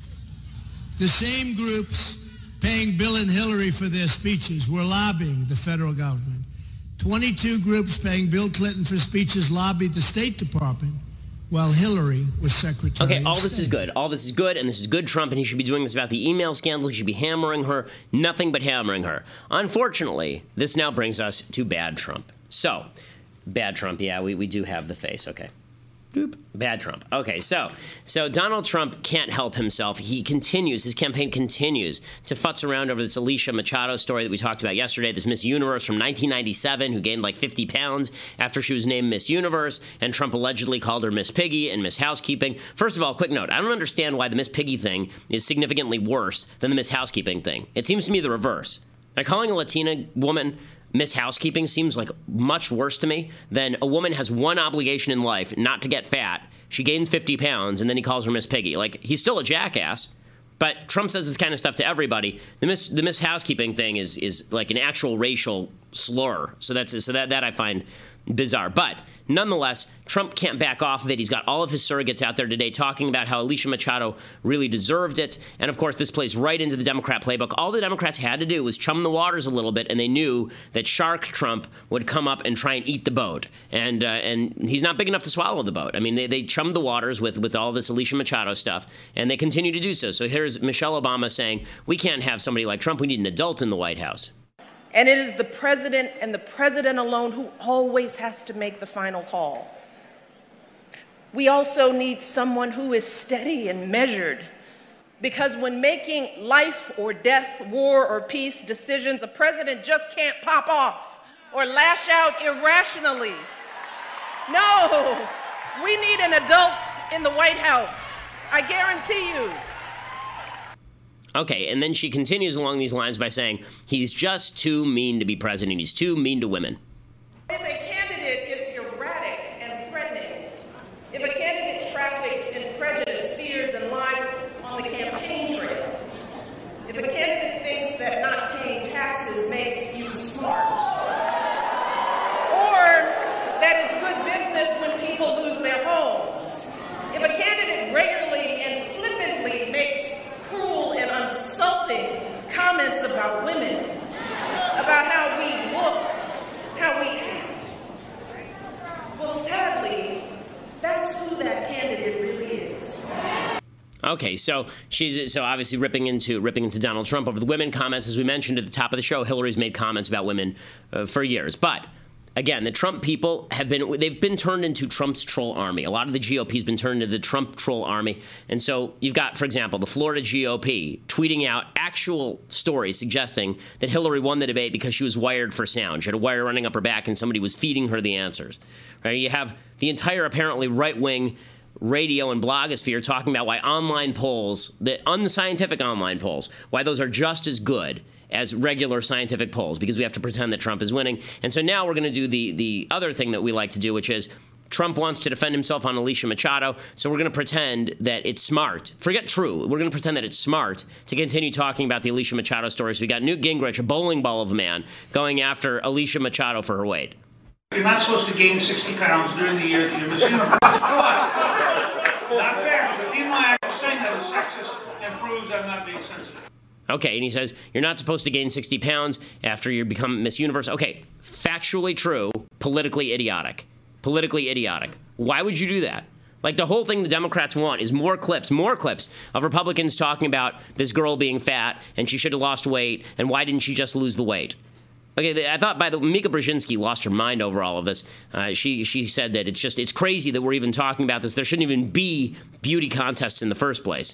The same groups paying Bill and Hillary for their speeches were lobbying the federal government. twenty-two groups paying Bill Clinton for speeches lobbied the State Department while Hillary was Secretary Okay, of all this State. is good. All this is good, and this is good Trump, and he should be doing this about the email scandal. He should be hammering her. Nothing but hammering her. Unfortunately, this now brings us to bad Trump. So, bad Trump, yeah, we, we do have the face, okay. Doop. Bad Trump. Okay, so so Donald Trump can't help himself. He continues, his campaign continues to futz around over this Alicia Machado story that we talked about yesterday, this Miss Universe from nineteen ninety-seven who gained like fifty pounds after she was named Miss Universe, and Trump allegedly called her Miss Piggy and Miss Housekeeping. First of all, quick note, I don't understand why the Miss Piggy thing is significantly worse than the Miss Housekeeping thing. It seems to me the reverse. Like, calling a Latina woman Miss Housekeeping seems like much worse to me than a woman has one obligation in life, not to get fat. She gains fifty pounds, and then he calls her Miss Piggy. Like, he's still a jackass, but Trump says this kind of stuff to everybody. The Miss the Miss Housekeeping thing is is like an actual racial slur. So that's so that that I find bizarre. But nonetheless, Trump can't back off of it. He's got all of his surrogates out there today talking about how Alicia Machado really deserved it. And of course, this plays right into the Democrat playbook. All the Democrats had to do was chum the waters a little bit, and they knew that Shark Trump would come up and try and eat the boat. And uh, and he's not big enough to swallow the boat. I mean, they, they chummed the waters with, with all this Alicia Machado stuff, and they continue to do so. So here's Michelle Obama saying, we can't have somebody like Trump. We need an adult in the White House. And it is the president and the president alone who always has to make the final call. We also need someone who is steady and measured, because when making life or death, war or peace decisions, a president just can't pop off or lash out irrationally. No, we need an adult in the White House. I guarantee you. Okay, and then she continues along these lines by saying, he's just too mean to be president. He's too mean to women. If a candidate is erratic and threatening, if a candidate traffics in prejudice, fears, and lies on the campaign trail, if a candidate thinks that not paying taxes makes you smart, or that it's good business when people lose their homes, if a candidate regularly and flippantly makes cruel and insulting comments about women, about how we look, how we act, well, sadly, that's who that candidate really is. Okay, so she's so obviously ripping into ripping into Donald Trump over the women comments. As we mentioned at the top of the show, Hillary's made comments about women uh, for years, but again, the Trump people have been, they've been turned into Trump's troll army. A lot of the G O P has been turned into the Trump troll army. And so you've got, for example, the Florida G O P tweeting out actual stories suggesting that Hillary won the debate because she was wired for sound. She had a wire running up her back and somebody was feeding her the answers. Right? You have the entire apparently right-wing radio and blogosphere talking about why online polls, the unscientific online polls, why those are just as good as regular scientific polls, because we have to pretend that Trump is winning. And so now we're going to do the the other thing that we like to do, which is Trump wants to defend himself on Alicia Machado, so we're going to pretend that it's smart. Forget true. We're going to pretend that it's smart to continue talking about the Alicia Machado story. So we got Newt Gingrich, a bowling ball of a man, going after Alicia Machado for her weight. You're not supposed to gain sixty pounds during the year that you're Miss Universe. Come on. Not fair. So even though I'm saying that is sexist and proves I'm not being sensitive. Okay, and he says, you're not supposed to gain sixty pounds after you become Miss Universe. Okay, factually true, politically idiotic. Politically idiotic. Why would you do that? Like, the whole thing the Democrats want is more clips, more clips of Republicans talking about this girl being fat and she should have lost weight, and why didn't she just lose the weight? Okay, I thought by the Mika Brzezinski lost her mind over all of this. Uh, she she said that it's just, it's crazy that we're even talking about this. There shouldn't even be beauty contests in the first place.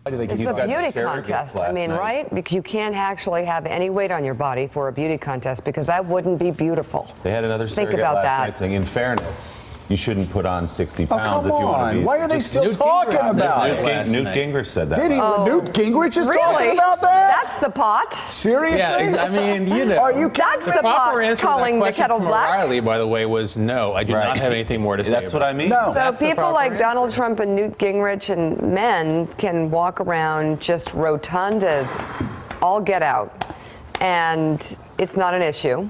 Why do they It's keep a that beauty surrogate contest. I last mean, night? right? Because you can't actually have any weight on your body for a beauty contest because that wouldn't be beautiful. They had another Think surrogate about last that. night saying, in fairness, you shouldn't put on sixty Oh, pounds come if you want to on. be. Why are they Just still Newt talking Gingrich about said it? Newt, Ging- Newt Gingrich said that. Did he? Oh, Newt Gingrich is really? talking about that? That's the pot. Seriously? Yeah, ex- I mean, you know. Are you That's the the proper pot answer to calling that the question kettle from black. O'Reilly, by the way, was no. I do Right. not have anything more to say. That's what I mean. No. So That's the people proper like answer. Donald Trump and Newt Gingrich and men can walk around just rotund as all get out. And it's not an issue.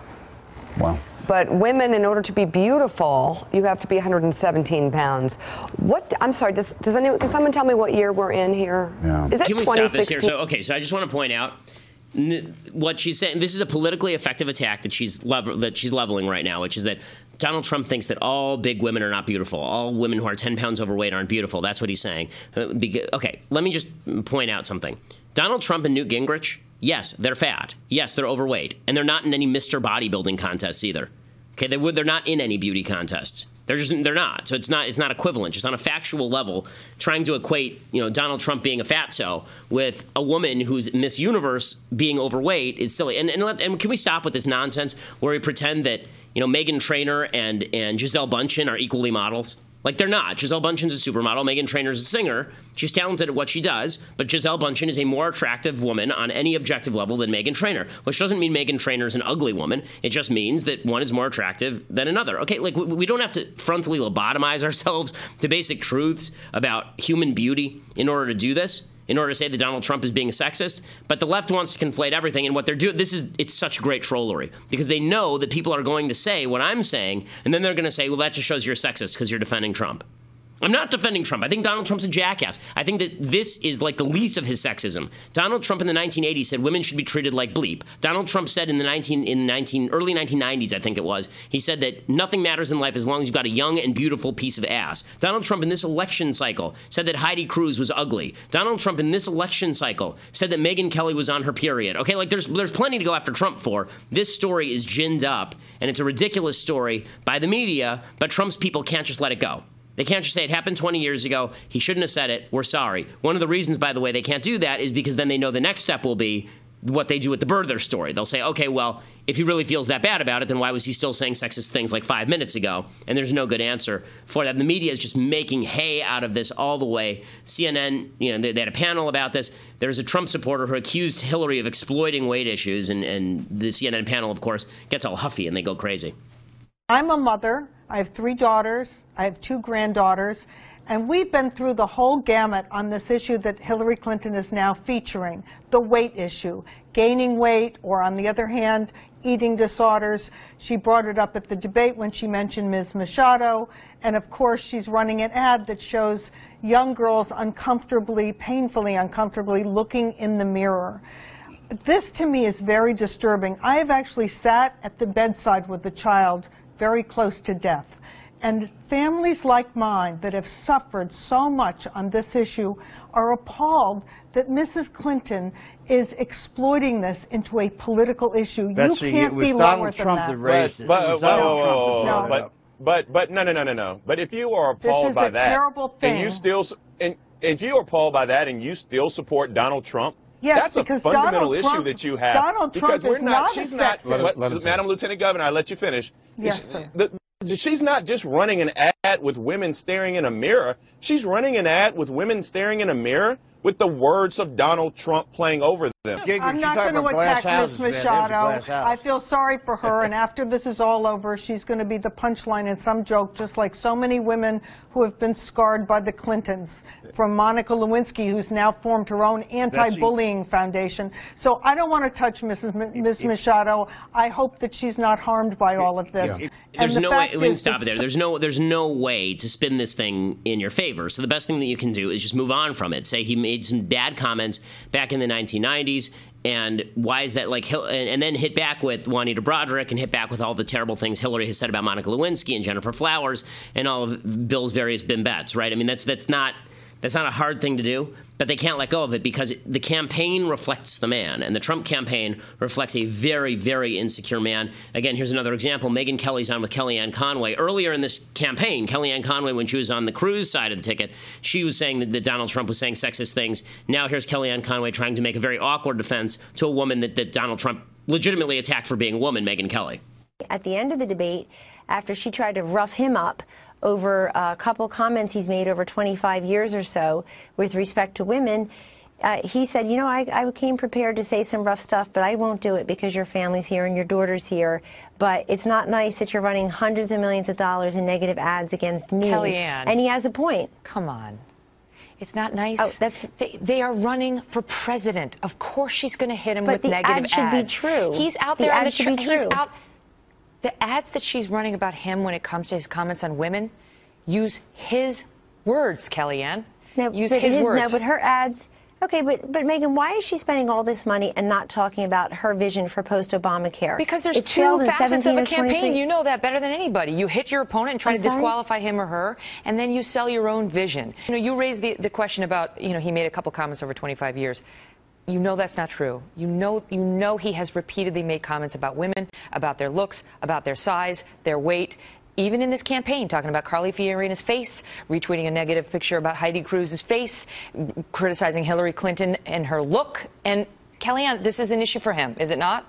Wow. But women, in order to be beautiful, you have to be one hundred seventeen pounds. What? I'm sorry. Does, does anyone? Can someone tell me what year we're in here? Yeah. Is it Can we stop twenty this here? sixteen? So, okay, so I just want to point out n- what she's saying. This is a politically effective attack that she's level, that she's leveling right now, which is that Donald Trump thinks that all big women are not beautiful. All women who are ten pounds overweight aren't beautiful. That's what he's saying. Uh, be- Okay, let me just point out something. Donald Trump and Newt Gingrich, yes, they're fat. Yes, they're overweight. And they're not in any Mister Bodybuilding contests either. Okay, they would, they're not in any beauty contests. They're just they're not. So it's not it's not equivalent. Just on a factual level, trying to equate, you know, Donald Trump being a fatso with a woman who's Miss Universe being overweight is silly. And and, let, and can we stop with this nonsense where we pretend that, you know, Meghan Trainor and and Gisele Bündchen are equally models? Like, they're not. Gisele Bündchen's a supermodel. Meghan Trainor's a singer. She's talented at what she does, but Gisele Bündchen is a more attractive woman on any objective level than Meghan Trainor, which doesn't mean Meghan Trainor's an ugly woman. It just means that one is more attractive than another. Okay, like, we, we don't have to frontally lobotomize ourselves to basic truths about human beauty in order to do this, in order to say that Donald Trump is being a sexist. But the left wants to conflate everything, and what they're doing, this is, it's such great trollery, because they know that people are going to say what I'm saying, and then they're going to say, well, that just shows you're sexist because you're defending Trump. I'm not defending Trump. I think Donald Trump's a jackass. I think that this is like the least of his sexism. Donald Trump in the nineteen eighties said women should be treated like bleep. Donald Trump said in the nineteen in nineteen early nineteen nineties, I think it was, he said that nothing matters in life as long as you've got a young and beautiful piece of ass. Donald Trump in this election cycle said that Heidi Cruz was ugly. Donald Trump in this election cycle said that Megyn Kelly was on her period. Okay, like there's there's plenty to go after Trump for. This story is ginned up, and it's a ridiculous story by the media, but Trump's people can't just let it go. They can't just say it happened twenty years ago. He shouldn't have said it. We're sorry. One of the reasons, by the way, they can't do that is because then they know the next step will be what they do with the birther story. They'll say, okay, well, if he really feels that bad about it, then why was he still saying sexist things like five minutes ago? And there's no good answer for that. The media is just making hay out of this all the way. C N N, you know, they, they had a panel about this. There's a Trump supporter who accused Hillary of exploiting weight issues, and, and the C N N panel, of course, gets all huffy and they go crazy. I'm a mother. I have three daughters. I have two granddaughters. And we've been through the whole gamut on this issue that Hillary Clinton is now featuring, the weight issue, gaining weight, or on the other hand, eating disorders. She brought it up at the debate when she mentioned Miz Machado. And of course, she's running an ad that shows young girls uncomfortably, painfully uncomfortably looking in the mirror. This to me is very disturbing. I have actually sat at the bedside with a child very close to death. And families like mine that have suffered so much on this issue are appalled that Missus Clinton is exploiting this into a political issue. Betsy, you can't it was be Donald lower Trump than that that. raised it. But, It was but, Donald Trump whoa, that whoa, brought whoa, it up. but, but, but, no, no, no, no, no. But if you are appalled This is by a that, terrible and you thing. still, and if you are appalled by that, and you still support Donald Trump, Yes, that's a because fundamental Donald issue Trump- that you have. Donald Trump because we're is not. not She's a not. sexist. Let What, let him Madam Lieutenant Governor, I let you finish. Yes, sir. The, She's not just running an ad with women staring in a mirror. She's running an ad with women staring in a mirror with the words of Donald Trump playing over them. I'm not going to attack Miz Machado. I feel sorry for her, and after this is all over, she's going to be the punchline in some joke, just like so many women who have been scarred by the Clintons, from Monica Lewinsky, who's now formed her own anti-bullying foundation. So I don't want to touch Missus M- Miz Machado. I hope that she's not harmed by all of this. Yeah. And There's the no way. fact We can is stop it there. it's- There's no. There's no way to spin this thing in your favor. So the best thing that you can do is just move on from it. Say he made some bad comments back in the nineteen nineties, and why is that like? Hil- and, and then hit back with Juanita Broderick, and hit back with all the terrible things Hillary has said about Monica Lewinsky and Jennifer Flowers and all of Bill's various bimbets. Right? I mean, that's that's not. That's not a hard thing to do, but they can't let go of it because the campaign reflects the man, and the Trump campaign reflects a very, very insecure man. Again, here's another example. Megyn Kelly's on with Kellyanne Conway. Earlier in this campaign, Kellyanne Conway, when she was on the Cruz side of the ticket, she was saying that, that Donald Trump was saying sexist things. Now here's Kellyanne Conway trying to make a very awkward defense to a woman that, that Donald Trump legitimately attacked for being a woman, Megyn Kelly. At the end of the debate, after she tried to rough him up over a couple comments he's made over twenty-five years or so with respect to women, uh, he said, you know, I, I came prepared to say some rough stuff, but I won't do it because your family's here and your daughter's here. But it's not nice that you're running hundreds of millions of dollars in negative ads against me. Kellyanne. And he has a point. Come on. It's not nice. Oh, that's, they, they are running for president. Of course she's going to hit him but with the negative ad should ads. be true. He's out The there on ad the should tra- be true. He's out. The ads that she's running about him when it comes to his comments on women use his words, Kellyanne. No, use but his it is, words. No, but her ads. Okay, but but Megyn, why is she spending all this money and not talking about her vision for post-Obamacare? Because there's It's two failed in facets of seventeen a or campaign. twenty-three. You know that better than anybody. You hit your opponent and try I'm to sorry? disqualify him or her, and then you sell your own vision. You know, you raised the, the question about, you know, he made a couple comments over twenty-five years. You know that's not true. You know, you know he has repeatedly made comments about women, about their looks, about their size, their weight. Even in this campaign, talking about Carly Fiorina's face, retweeting a negative picture about Heidi Cruz's face, criticizing Hillary Clinton and her look. And Kellyanne, this is an issue for him, is it not?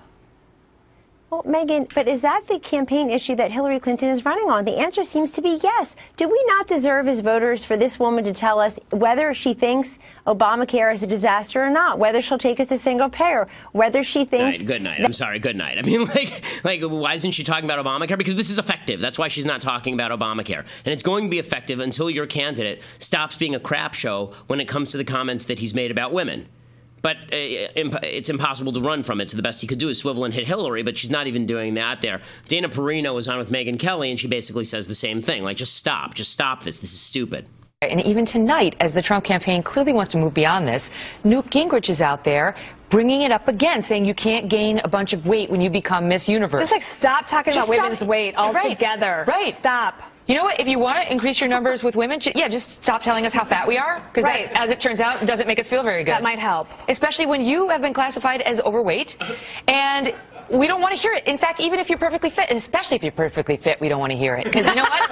Well, Megyn, but is that the campaign issue that Hillary Clinton is running on? The answer seems to be yes. Do we not deserve as voters for this woman to tell us whether she thinks Obamacare is a disaster or not, whether she'll take us to single payer, whether she thinks... Night, good night. I'm sorry, good night. I mean, like, like, why isn't she talking about Obamacare? Because this is effective. That's why she's not talking about Obamacare. And it's going to be effective until your candidate stops being a crap show when it comes to the comments that he's made about women. But uh, it's impossible to run from it. So the best he could do is swivel and hit Hillary, but she's not even doing that there. Dana Perino was on with Megyn Kelly, and she basically says the same thing. Like, just stop. Just stop this. This is stupid. And even tonight, as the Trump campaign clearly wants to move beyond this, Newt Gingrich is out there bringing it up again, saying you can't gain a bunch of weight when you become Miss Universe. Just like stop talking Just about stop. women's weight Right. altogether. Right. Stop. You know what? If you want to increase your numbers with women, ju- yeah, just stop telling us how fat we are. Because Right. as it turns out, doesn't make us feel very good. That might help. Especially when you have been classified as overweight. And we don't want to hear it. In fact, even if you're perfectly fit, and especially if you're perfectly fit, we don't want to hear it. Because you know what?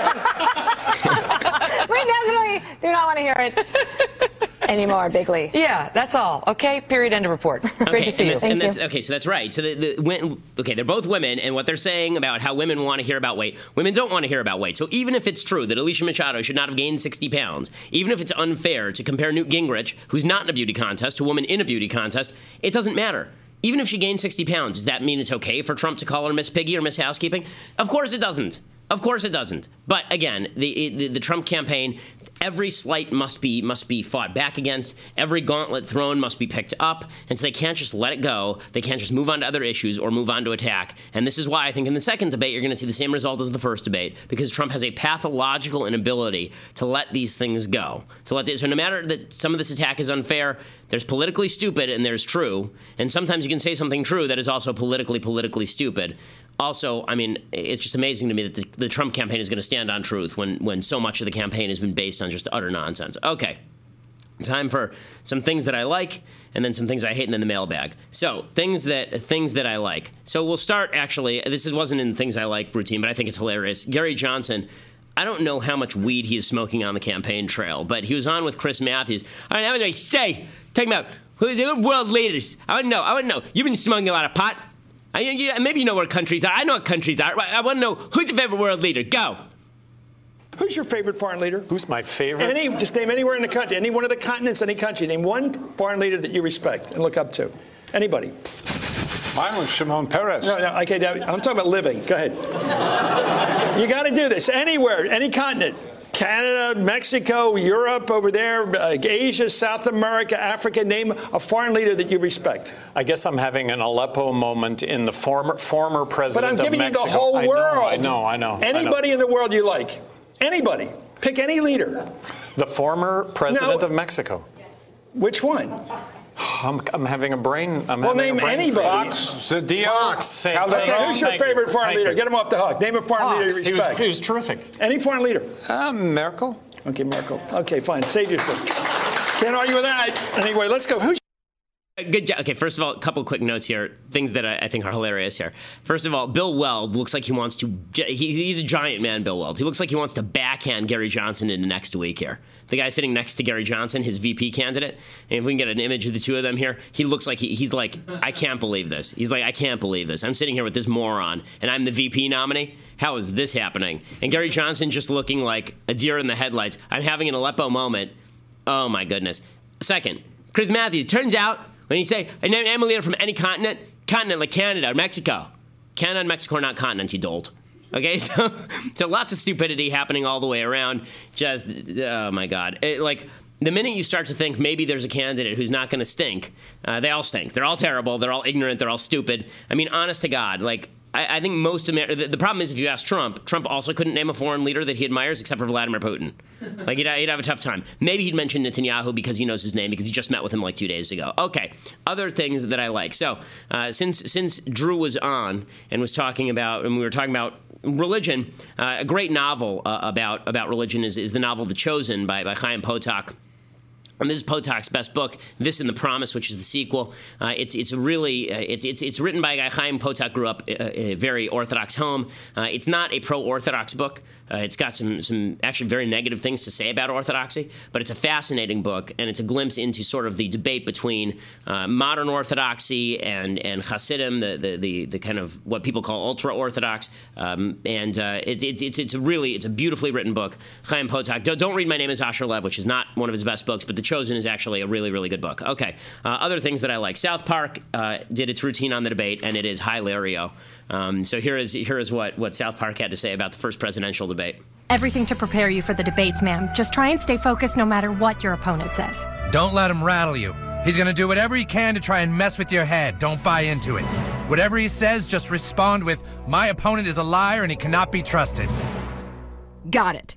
We definitely do not want to hear it anymore, Bigley. Yeah, that's all. Okay, period, end of report. Great Okay, to see and you. that's, and that's, okay, so that's right. So the, the when, okay, they're both women, and what they're saying about how women want to hear about weight, women don't want to hear about weight. So even if it's true that Alicia Machado should not have gained sixty pounds, even if it's unfair to compare Newt Gingrich, who's not in a beauty contest, to a woman in a beauty contest, it doesn't matter. Even if she gained sixty pounds, does that mean it's okay for Trump to call her Miss Piggy or Miss Housekeeping? Of course it doesn't. Of course it doesn't. But again, the, the the Trump campaign, every slight must be must be fought back against. Every gauntlet thrown must be picked up. And so they can't just let it go. They can't just move on to other issues or move on to attack. And this is why I think in the second debate, you're going to see the same result as the first debate, because Trump has a pathological inability to let these things go. To let this, so no matter that some of this attack is unfair, there's politically stupid and there's true. And sometimes you can say something true that is also politically, politically stupid. Also, I mean, it's just amazing to me that the, the Trump campaign is going to stand on truth when, when so much of the campaign has been based on just utter nonsense. Okay, time for some things that I like and then some things I hate and then the mailbag. So, things that things that I like. So we'll start, actually, this is, wasn't in the things I like routine, but I think it's hilarious. Gary Johnson, I don't know how much weed he is smoking on the campaign trail, but he was on with Chris Matthews. I don't know what they say, talking about who the world leaders. I want to know, I want to know, you've been smoking a lot of pot. I, you, maybe you know where countries are. I know what countries are. I want to know, who's your favorite world leader? Go. Who's your favorite foreign leader? Who's my favorite? Any, just name anywhere in the country, any one of the continents, any country. Name one foreign leader that you respect and look up to. Anybody. Mine was Shimon Peres. No, no, okay, I'm talking about living. Go ahead. You got to do this. Anywhere, any continent. Canada, Mexico, Europe, over there, uh, Asia, South America, Africa. Name a foreign leader that you respect. I guess I'm having an Aleppo moment in the former former president But I'm giving of Mexico. you the whole world. I know, I know. I know. Anybody I know. in the world you like. Anybody. Pick any leader. The former president no. of Mexico. Which one? I'm, I'm having a brain. I'm well, having name a brain anybody. Fox, Zedillo, Fox. Okay, who's your favorite foreign leader? Get him off the hook. Name a foreign Fox. leader you He was, respect. he was terrific. Any foreign leader? Uh, Merkel. Okay, Merkel. Okay, fine. Save yourself. Can't argue with that. Anyway, let's go. Who's Good job. Okay, first of all, a couple quick notes here, things that I, I think are hilarious here. First of all, Bill Weld looks like he wants to, he, he's a giant man, Bill Weld. He looks like he wants to backhand Gary Johnson into next week here. The guy sitting next to Gary Johnson, his V P candidate, and if we can get an image of the two of them here, he looks like, he, he's like, I can't believe this. He's like, I can't believe this. I'm sitting here with this moron, and I'm the V P nominee? How is this happening? And Gary Johnson just looking like a deer in the headlights. I'm having an Aleppo moment. Oh, my goodness. Second, Chris Matthews, turns out, when you say, I name, name a leader from any continent, continent like Canada or Mexico. Canada and Mexico are not continents, you dolt. Okay, so, so lots of stupidity happening all the way around. Just, oh my God. It, like, the minute you start to think maybe there's a candidate who's not going to stink, uh, they all stink. They're all terrible. They're all ignorant. They're all stupid. I mean, honest to God, like, I, I think most Amer- the, the problem is if you ask Trump, Trump also couldn't name a foreign leader that he admires except for Vladimir Putin. Like, he'd, he'd have a tough time. Maybe he'd mention Netanyahu because he knows his name because he just met with him like two days ago. Okay, other things that I like. So uh, since since Drew was on and was talking about, and we were talking about religion, uh, a great novel uh, about about religion is, is the novel The Chosen by, by Chaim Potok. And this is Potok's best book, This and the Promise, which is the sequel. Uh, it's it's really uh, it's it's it's written by a guy. Chaim Potok grew up a, a very Orthodox home. Uh, it's not a pro-Orthodox book. Uh, it's got some some actually very negative things to say about Orthodoxy, but it's a fascinating book, and it's a glimpse into sort of the debate between uh, modern Orthodoxy and and Hasidim, the the the, the kind of what people call ultra-Orthodox. Um, and uh, it, it's it's it's a really it's a beautifully written book. Chaim Potok. Don't, don't read My Name Is Asher Lev, which is not one of his best books, but The Chosen is actually a really, really good book. Okay. Uh, other things that I like. South Park uh, did its routine on the debate, and it is hilario. Um, so here is here is what, what South Park had to say about the first presidential debate. Everything to prepare you for the debates, ma'am. Just try and stay focused no matter what your opponent says. Don't let him rattle you. He's going to do whatever he can to try and mess with your head. Don't buy into it. Whatever he says, just respond with, my opponent is a liar and he cannot be trusted. Got it.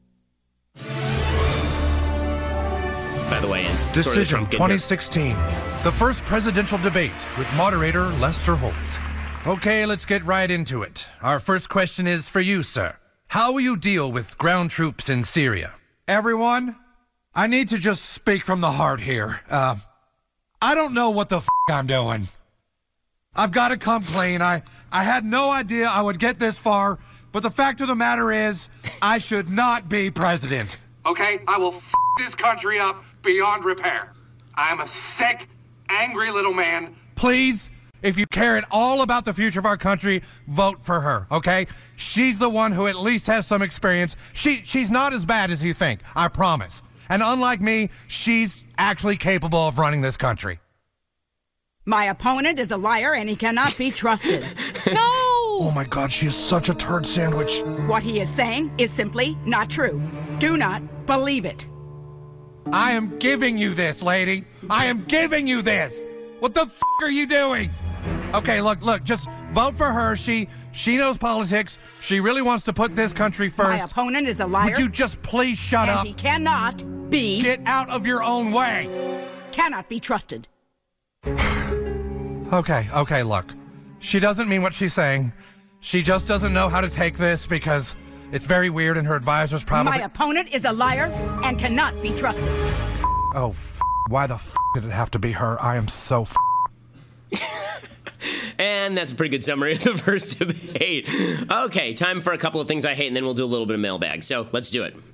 By the way, is Decision twenty sixteen, the first presidential debate with moderator Lester Holt. Okay, let's get right into it. Our first question is for you, sir. How will you deal with ground troops in Syria? Everyone, I need to just speak from the heart here. Uh, I don't know what the f*** I'm doing. I've got to come clean. I, I had no idea I would get this far, but the fact of the matter is, I should not be president. Okay, I will f*** this country up beyond repair. I am a sick, angry little man. Please, if you care at all about the future of our country, vote for her, okay? She's the one who at least has some experience. She She's not as bad as you think, I promise. And unlike me, she's actually capable of running this country. My opponent is a liar and he cannot be trusted. No! Oh my God, she is such a turd sandwich. What he is saying is simply not true. Do not believe it. I am giving you this, lady. I am giving you this. What the f*** are you doing? Okay, look, look, just vote for her. She she knows politics. She really wants to put this country first. My opponent is a liar. Would you just please shut and up? And he cannot be... Get out of your own way. Cannot be trusted. Okay, okay, look. She doesn't mean what she's saying. She just doesn't know how to take this because it's very weird and her advisor's probably... My opponent is a liar and cannot be trusted. Oh, f***. Why the f*** did it have to be her? I am so f***. And that's a pretty good summary of the first debate. Okay, time for a couple of things I hate, and then we'll do a little bit of mailbag. So let's do it.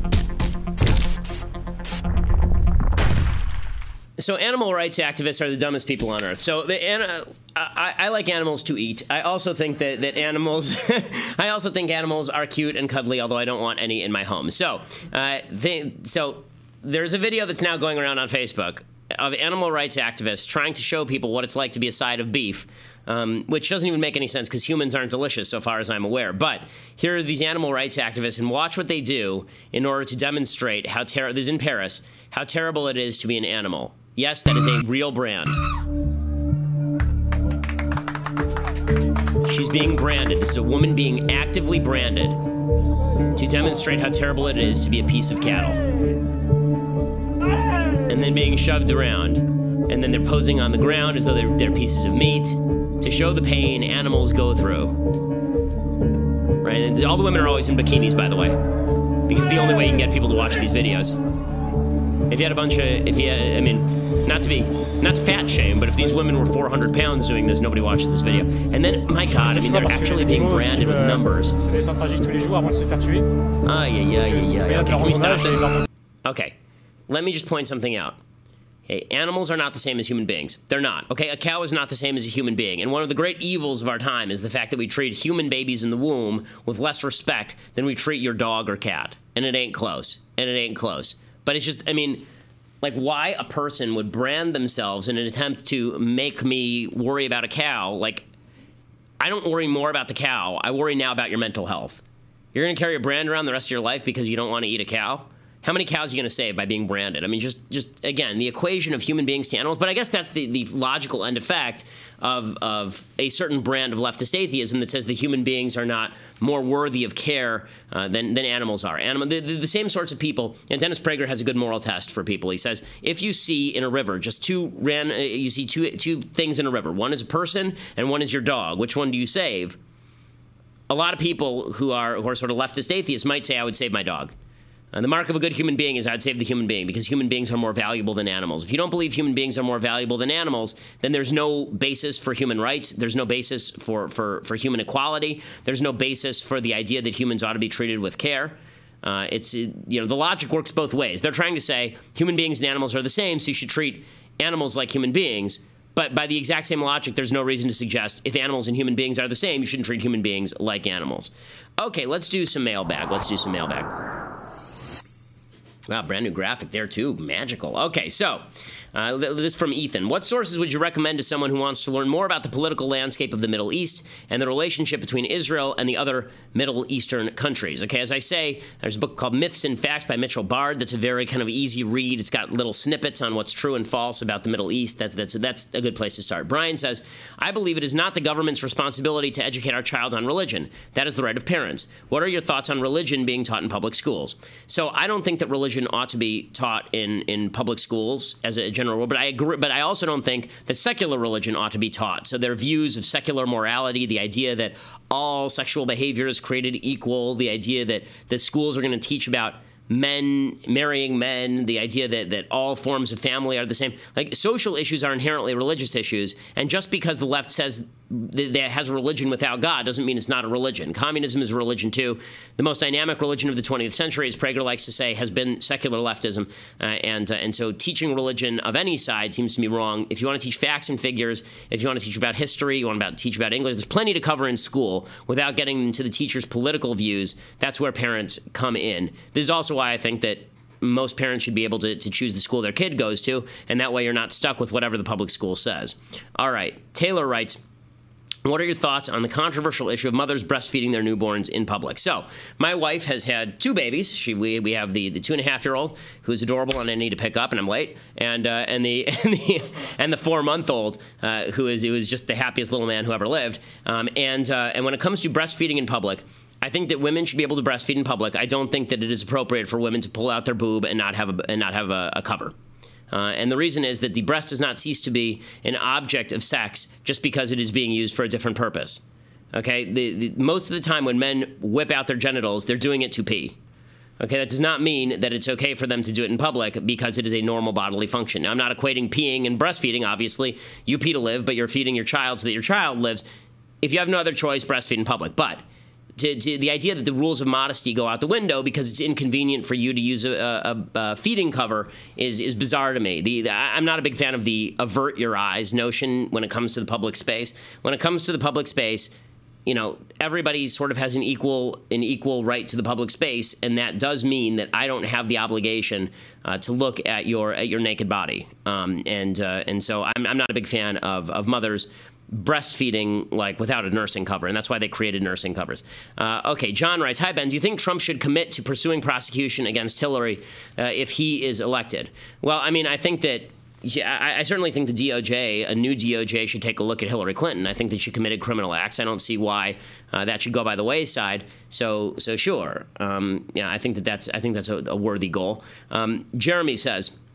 So animal rights activists are the dumbest people on earth. So the uh, I, I like animals to eat. I also think that that animals, I also think animals are cute and cuddly. Although I don't want any in my home. So, uh, they, so there's a video that's now going around on Facebook of animal rights activists trying to show people what it's like to be a side of beef, um, which doesn't even make any sense because humans aren't delicious so far as I'm aware. But here are these animal rights activists, and watch what they do in order to demonstrate how terrible, this is in Paris, how terrible it is to be an animal. Yes, that is a real brand. She's being branded. This is a woman being actively branded to demonstrate how terrible it is to be a piece of cattle. And then being shoved around. and then they're posing on the ground as though they're, they're pieces of meat to show the pain animals go through. Right? And all the women are always in bikinis, by the way, because it's the only way you can get people to watch these videos. If you had a bunch of, if you had, I mean, not to be, not to fat shame, but if these women were four hundred pounds doing this, nobody watches this video. And then, my God, I mean, they're actually being branded with numbers. Ah, yeah, yeah, yeah, yeah. Okay, can we stop this? Okay, let me just point something out. Okay, animals are not the same as human beings. They're not. Okay, a cow is not the same as a human being. And one of the great evils of our time is the fact that we treat human babies in the womb with less respect than we treat your dog or cat. And it ain't close. And it ain't close. But it's just, I mean, like, why a person would brand themselves in an attempt to make me worry about a cow. Like, I don't worry more about the cow. I worry now about your mental health. You're going to carry a brand around the rest of your life because you don't want to eat a cow? How many cows are you going to save by being branded? I mean, just, just again, the equation of human beings to animals. But I guess that's the, the logical end effect of, of a certain brand of leftist atheism that says the human beings are not more worthy of care uh, than, than animals are. Animal, the, the, the same sorts of people. And Dennis Prager has a good moral test for people. He says, if you see in a river just two ran, uh, you see two two things in a river. One is a person and one is your dog. Which one do you save? A lot of people who are who are sort of leftist atheists might say, I would save my dog. And the mark of a good human being is I'd save the human being because human beings are more valuable than animals. If you don't believe human beings are more valuable than animals, then there's no basis for human rights. There's no basis for, for, for human equality. There's no basis for the idea that humans ought to be treated with care. Uh, it's, you know, the logic works both ways. They're trying to say human beings and animals are the same, so you should treat animals like human beings. But by the exact same logic, there's no reason to suggest if animals and human beings are the same, you shouldn't treat human beings like animals. Okay, let's do some mailbag. Let's do some mailbag. Wow, brand new graphic there, too. Magical. Okay, so uh, this is from Ethan. What sources would you recommend to someone who wants to learn more about the political landscape of the Middle East and the relationship between Israel and the other Middle Eastern countries? Okay, as I say, there's a book called Myths and Facts by Mitchell Bard that's a very kind of easy read. It's got little snippets on what's true and false about the Middle East. That's, that's, that's a good place to start. Brian says, I believe it is not the government's responsibility to educate our child on religion. That is the right of parents. What are your thoughts on religion being taught in public schools? So I don't think that religion ought to be taught in, in public schools as a general rule, but I agree. But I also don't think that secular religion ought to be taught. So their views of secular morality, the idea that all sexual behavior is created equal, the idea that the schools are going to teach about men marrying men, the idea that, that all forms of family are the same. Like, social issues are inherently religious issues, and just because the left says that it has a religion without God doesn't mean it's not a religion. Communism is a religion, too. The most dynamic religion of the twentieth century, as Prager likes to say, has been secular leftism, uh, and, uh, and so teaching religion of any side seems to me wrong. If you want to teach facts and figures, if you want to teach about history, you want to teach about English, there's plenty to cover in school without getting into the teacher's political views. That's where parents come in. This is also why I think that most parents should be able to, to choose the school their kid goes to, and that way you're not stuck with whatever the public school says. All right, Taylor writes, what are your thoughts on the controversial issue of mothers breastfeeding their newborns in public? So, my wife has had two babies. She, we, we have the, the two-and-a-half-year-old, who's adorable and I need to pick up, and I'm late, and uh, and the and the, and the four-month-old, uh, who is who is just the happiest little man who ever lived. Um, and uh, and when it comes to breastfeeding in public, I think that women should be able to breastfeed in public. I don't think that it is appropriate for women to pull out their boob and not have a, and not have a, a cover. Uh, and the reason is that the breast does not cease to be an object of sex just because it is being used for a different purpose. Okay? The, the, most of the time when men whip out their genitals, they're doing it to pee. Okay? That does not mean that it's okay for them to do it in public because it is a normal bodily function. Now, I'm not equating peeing and breastfeeding, obviously. You pee to live, but you're feeding your child so that your child lives. If you have no other choice, breastfeed in public. But To, to the idea that the rules of modesty go out the window because it's inconvenient for you to use a, a, a feeding cover is is bizarre to me. The, the I'm not a big fan of the avert your eyes notion when it comes to the public space. When it comes to the public space, you know, everybody sort of has an equal an equal right to the public space, and that does mean that I don't have the obligation uh, to look at your at your naked body. Um, and uh, and so I'm I'm not a big fan of of mothers breastfeeding like without a nursing cover, and that's why they created nursing covers. Uh, okay, John writes, hi, Ben, do you think Trump should commit to pursuing prosecution against Hillary uh, if he is elected? Well, I mean, I think that Yeah, I, I certainly think the D O J, a new D O J, should take a look at Hillary Clinton. I think that she committed criminal acts. I don't see why uh, that should go by the wayside. So, so sure. Um, yeah, I think that that's I think that's a, a worthy goal. Um, Jeremy says,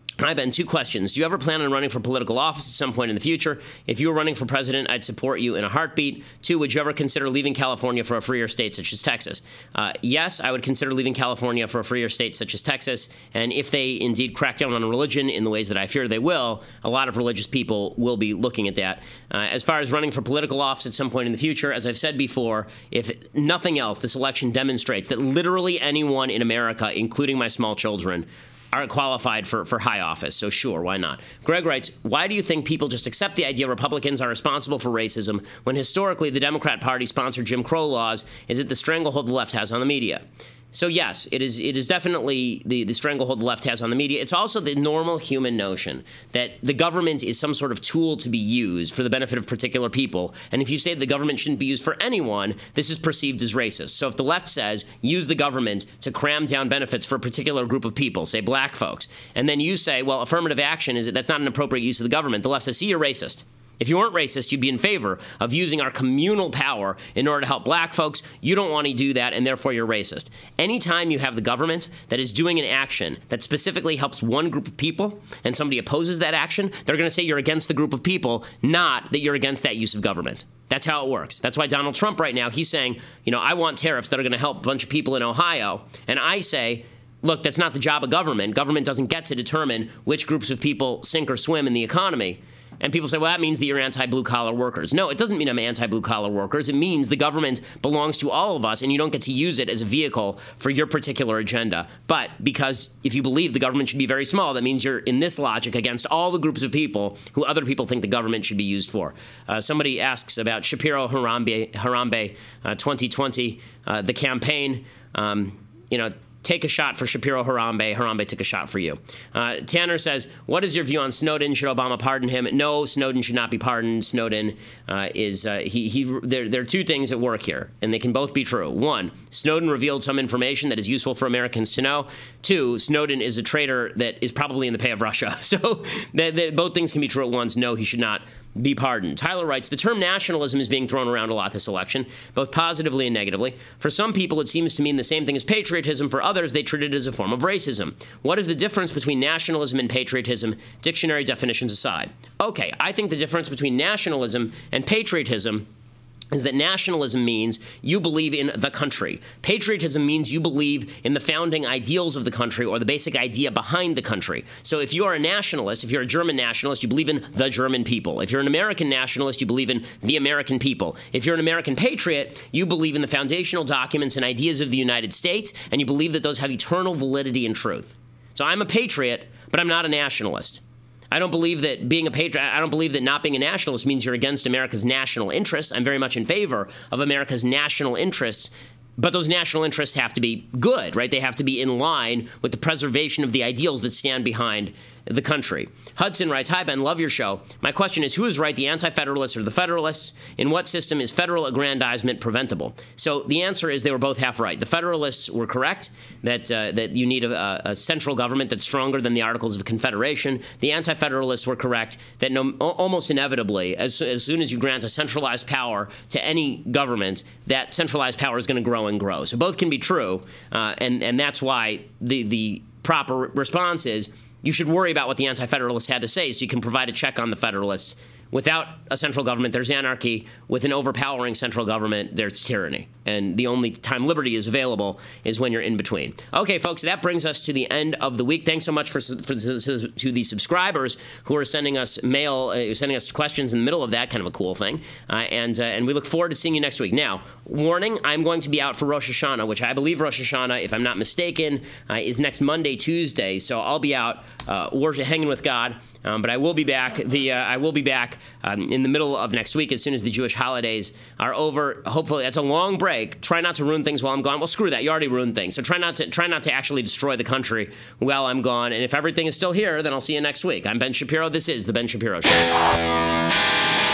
Hi, Ben. Two questions. Do you ever plan on running for political office at some point in the future? If you were running for president, I'd support you in a heartbeat. Two, would you ever consider leaving California for a freer state such as Texas? Uh, yes, I would consider leaving California for a freer state such as Texas. And if they indeed crack down on religion in the ways that I fear they will, a lot of religious people will be looking at that. Uh, as far as running for political office at some point in the future, as I've said before, if nothing else, this election demonstrates that literally anyone in America, including my small children, are qualified for, for high office. So sure, why not? Greg writes, why do you think people just accept the idea Republicans are responsible for racism when historically the Democrat Party sponsored Jim Crow laws? Is it the stranglehold the left has on the media? So yes, it is it is definitely the, the stranglehold the left has on the media. It's also the normal human notion that the government is some sort of tool to be used for the benefit of particular people. And if you say the government shouldn't be used for anyone, this is perceived as racist. So if the left says use the government to cram down benefits for a particular group of people, say black folks, and then you say, well, affirmative action is that's not an appropriate use of the government, the left says, see, you're racist. If you weren't racist, you'd be in favor of using our communal power in order to help black folks. You don't want to do that, and therefore you're racist. Anytime you have the government that is doing an action that specifically helps one group of people and somebody opposes that action, they're going to say you're against the group of people, not that you're against that use of government. That's how it works. That's why Donald Trump right now, he's saying, you know, I want tariffs that are going to help a bunch of people in Ohio. And I say, look, that's not the job of government. Government doesn't get to determine which groups of people sink or swim in the economy. And people say, well, that means that you're anti-blue-collar workers. No, it doesn't mean I'm anti-blue-collar workers. It means the government belongs to all of us, and you don't get to use it as a vehicle for your particular agenda. But because if you believe the government should be very small, that means you're, in this logic, against all the groups of people who other people think the government should be used for. Uh, somebody asks about Shapiro Harambe, Harambe uh, twenty twenty, uh, the campaign, um, you know, take a shot for Shapiro Harambe. Harambe took a shot for you. Uh, Tanner says, what is your view on Snowden? Should Obama pardon him? No, Snowden should not be pardoned. Snowden uh, is, uh, he, he, there, there are two things at work here, and they can both be true. One, Snowden revealed some information that is useful for Americans to know. Two, Snowden is a traitor that is probably in the pay of Russia. So that, that both things can be true at once. No, he should not be pardoned. Tyler writes, the term nationalism is being thrown around a lot this election, both positively and negatively. For some people, it seems to mean the same thing as patriotism. For others, they treat it as a form of racism. What is the difference between nationalism and patriotism, dictionary definitions aside? Okay, I think the difference between nationalism and patriotism is that nationalism means you believe in the country. Patriotism means you believe in the founding ideals of the country or the basic idea behind the country. So if you are a nationalist, if you're a German nationalist, you believe in the German people. If you're an American nationalist, you believe in the American people. If you're an American patriot, you believe in the foundational documents and ideas of the United States, and you believe that those have eternal validity and truth. So I'm a patriot, but I'm not a nationalist. I don't believe that being a patriot, I don't believe that not being a nationalist means you're against America's national interests. I'm very much in favor of America's national interests, but those national interests have to be good, right? They have to be in line with the preservation of the ideals that stand behind the country. Hudson writes, hi, Ben, love your show. My question is, who is right, the anti-federalists or the federalists? In what system is federal aggrandizement preventable? So the answer is they were both half right. The federalists were correct that uh, that you need a, a central government that's stronger than the Articles of Confederation. The anti-federalists were correct that no, almost inevitably, as, as soon as you grant a centralized power to any government, that centralized power is going to grow and grow. So both can be true, uh, and, and that's why the, the proper response is you should worry about what the anti-federalists had to say so you can provide a check on the federalists. Without a central government, there's anarchy. With an overpowering central government, there's tyranny. And the only time liberty is available is when you're in between. Okay, folks, that brings us to the end of the week. Thanks so much for, for to the subscribers who are sending us mail, uh, sending us questions in the middle of that, kind of a cool thing. Uh, and uh, and we look forward to seeing you next week. Now, warning, I'm going to be out for Rosh Hashanah, which I believe Rosh Hashanah, if I'm not mistaken, uh, is next Monday, Tuesday. So I'll be out uh, worship, hanging with God. Um, but I will be back. The uh, I will be back um, in the middle of next week as soon as the Jewish holidays are over. Hopefully, that's a long break. Try not to ruin things while I'm gone. Well, screw that. You already ruined things. So try not to try not to actually destroy the country while I'm gone. And if everything is still here, then I'll see you next week. I'm Ben Shapiro. This is the Ben Shapiro Show.